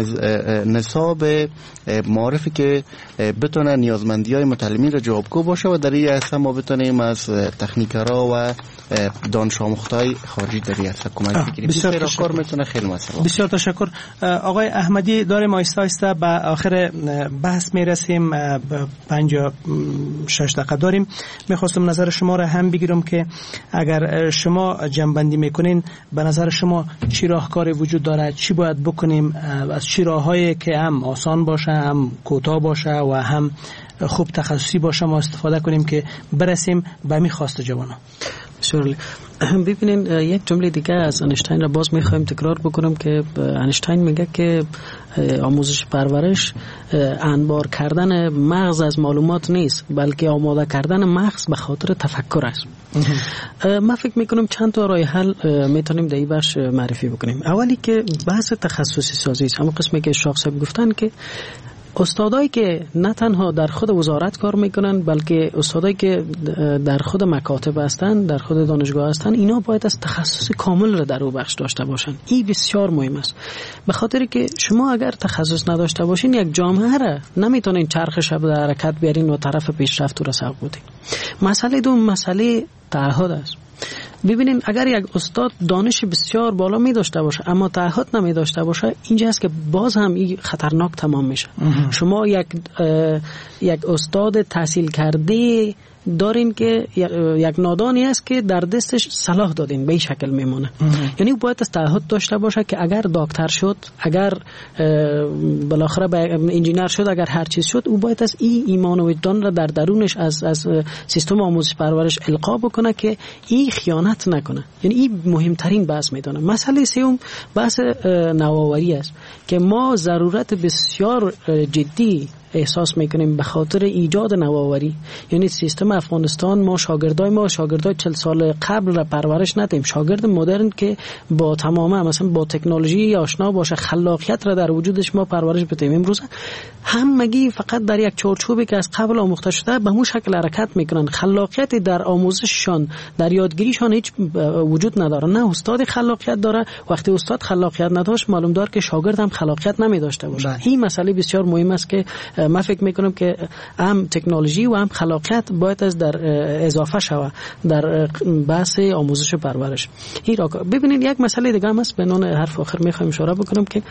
نصاب معارفی که بتونه نیازمندی‌های متعلمین را جوابگو باشه و در این عرصه ما بتونیم از تکنیکرها و دانش آموختای خارجی در این عرصه کمک بگیریم. بسیار راهکار میتونه خیلی موثر. بسیار تشکر. آقای احمدی، داریم آهسته آهسته به آخر بحث میرسیم. پنجاه شش دقیقه داریم. میخواستم نظر شما را هم بگیرم که اگر شما جنبندی میکنید میکنین، به نظر شما چی راهکاری وجود داره؟ چی باید بکنیم؟ از چی راههایی که هم آسان باشه، هم کوتاه باشه و هم خوب تخصصی باشه ما استفاده کنیم که برسیم به می خواست جوانان؟ بسیار ببینین، یک جمله دیگه از انیشتین را باز میخوایم تکرار بکنم که انیشتین میگه که آموزش پرورش انبار کردن مغز از معلومات نیست، بلکه آماده کردن مغز به خاطر تفکر است. من فکر میکنم چند تا راه حل میتونیم در این بخش معرفی بکنیم. اولی که بحث تخصصی سازی است. همون قسمی که اشراق صاحب گفتن که استادایی که نه تنها در خود وزارت کار میکنن، بلکه استادایی که در خود مکاتب هستن، در خود دانشگاه هستن، اینا باید از تخصص کامل را در او بخش داشته باشن. این بسیار مهم است، به خاطر که شما اگر تخصص نداشته باشین یک جامعه را نمیتونین چرخ شب در حرکت بیارین و طرف پیشرفت را سوق بدین. مسئله دوم مسئله تعهد است. ببینین اگر یک استاد دانش بسیار بالا می داشته باشه اما تعهد نمی داشته باشه، اینجاست که باز هم این خطرناک تمام میشه. شما یک یک استاد تحصیل کرده دارین که یک نادانی است که در دستش صلاح دادین، به این شکل میمونه. یعنی باید از تعهد داشته باشه که اگر دکتر شد، اگر بالاخره انجینر شد، اگر هر چیز شد، او باید از این ایمان و وجدان را در درونش از از سیستم آموزش پرورش القا بکنه که این خیانت نکنه. یعنی این مهمترین بحث میدونه. مسئله سوم بحث نوآوری است که ما ضرورت بسیار جدی احساس میکنیم به خاطر ایجاد نوآوری. یعنی سیستم افغانستان، ما شاگردای ما شاگردای چهل سال قبل را پرورش ندیم. شاگرد مدرن که با تمام مثلا با تکنولوژی آشنا باشه، خلاقیت را در وجودش ما پرورش بدیم. امروز همگی فقط در یک چارچوبی که از قبل آموخته شده به همون شکل حرکت میکنن. خلاقیت در آموزششان، در یادگیریشان هیچ وجود نداره. نه استاد خلاقیت داره، وقتی استاد خلاقیت نداشت معلوم دار که شاگرد هم خلاقیت نمی داشته باشه. این مسئله بسیار مهم است که من فکر میکنم که هم تکنولوژی و هم خلاقیت باید از در اضافه شود در بحث آموزش پرورش. این را ببینید یک مسئله دیگه هم است، به عنوان حرف آخر میخوام اشاره بکنم که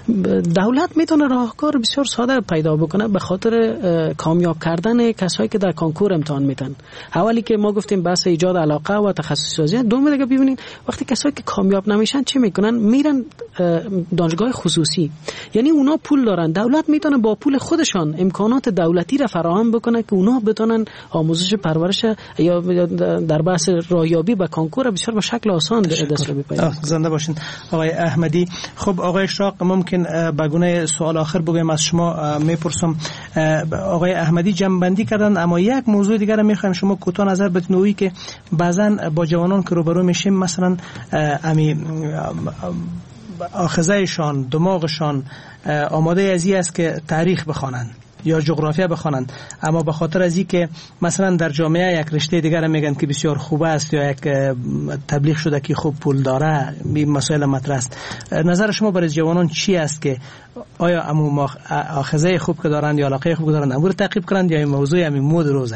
دولت میتونه راهکار بسیار ساده پیدا بکنه به خاطر کامیاب کردن کسایی که در کنکور امتحان میدن. اولی که ما گفتیم بحث ایجاد علاقه و تخصصی سازی. دوم دیگه ببینید وقتی کسایی که کامیاب نمیشن چی میکنن؟ میرن دانشگاه خصوصی. یعنی اونا پول دارن، دولت میتونه با پول خودشان امکانات دولتی را فراهم بکنه که اونا بتونن آموزش پرورش یا در بحث راهیابی به کنکور بسیار به شکل آسان دست رو بپیوندن. زنده باشین آقای احمدی. خب آقای اشراق، ممکن به گونه سوال آخر بگویم از شما میپرسم. آقای احمدی جنبندی کردن، اما یک موضوع دیگر را میخوایم شما کوتاه نظر بدین که بعضن با جوانان که روبرو میشیم مثلا امی آخذهشان، دماغشان آماده از این است که تاریخ بخوانند یا جغرافیا بخوانند، اما به خاطر از این که مثلا در جامعه یک رشته دیگر میگن که بسیار خوب است یا یک تبلیغ شده که خوب پول داره، این مسائل مطرح است. نظر شما برای جوانان چی است که آیا امو آخذه خوب که دارند یا علاقه خوب که دارند امور تعقیب کنند یا این موضوع همین مود روزه؟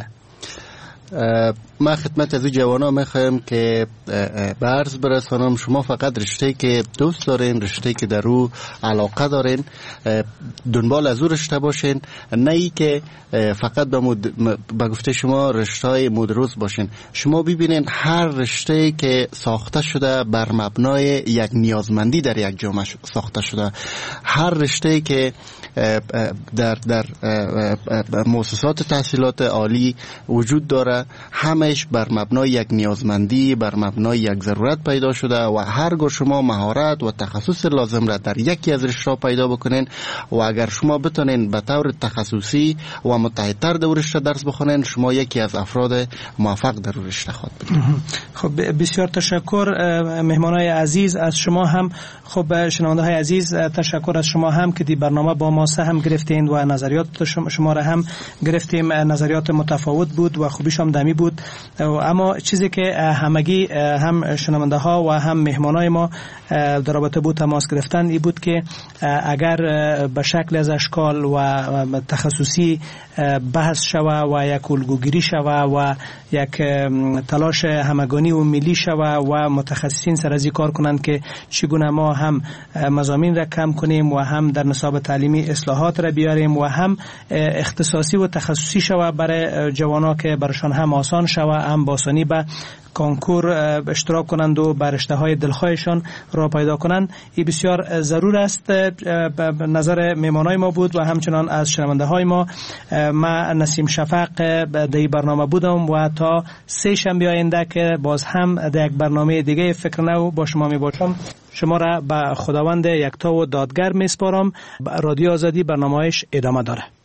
ما خدمت از جوانان میخوایم که به عرض برسانم شما فقط رشته که دوست دارین، رشته که در او علاقه دارین، دنبال از او رشته باشین، نه ای که فقط به مد... به گفته شما رشته های مدروس باشین. شما ببینین هر رشته که ساخته شده بر مبنای یک نیازمندی در یک جامعه ساخته شده. هر رشته که در در مؤسسات تحصیلات عالی وجود داره همش بر مبنای یک نیازمندی، بر مبنای یک ضرورت پیدا شده و هرگاه شما مهارت و تخصص لازم را در یکی از رشته پیدا بکنین و اگر شما بتونین به طور تخصصی و متحدتر در رشته درس بخونین، شما یکی از افراد موفق در رشته خواهد بودید. خب بسیار تشکر مهمانای عزیز از شما هم. خب شنونده های عزیز تشکر از شما هم که دی برنامه با ما سهم گرفتین و نظریات شما را هم گرفتیم. نظریات متفاوت بود و خوبیش هم دمی بود، اما چیزی که همگی هم شنونده ها و هم مهمانای ما در رابطه بود تماس گرفتن ای بود که اگر به شکل از اشکال و تخصصی بحث شوه و یک الگوگیری شوه و یک تلاش همگانی و ملی شوه و متخصصین سر از کار کنند که چگونه ما هم مضامین را کم کنیم و هم در نصاب تعلیمی اصلاحات را بیاریم و هم اختصاصی و تخصصی شوه برای جوانان که برشان هم آسان شود، هم باسانی به کنکور اشتراک کنند و بر رشته های دلخواهشان را پیدا کنند. این بسیار ضرور است. نظر میمانای ما بود و همچنان از شنونده های ما. من نسیم شفق در این برنامه بودم و تا سه شنبه آینده که باز هم در یک برنامه دیگه فکر نو با شما می باشم، شما را به خداوند یکتا و دادگر می سپارم. رادیو آزادی برنامه‌اش ادامه داره.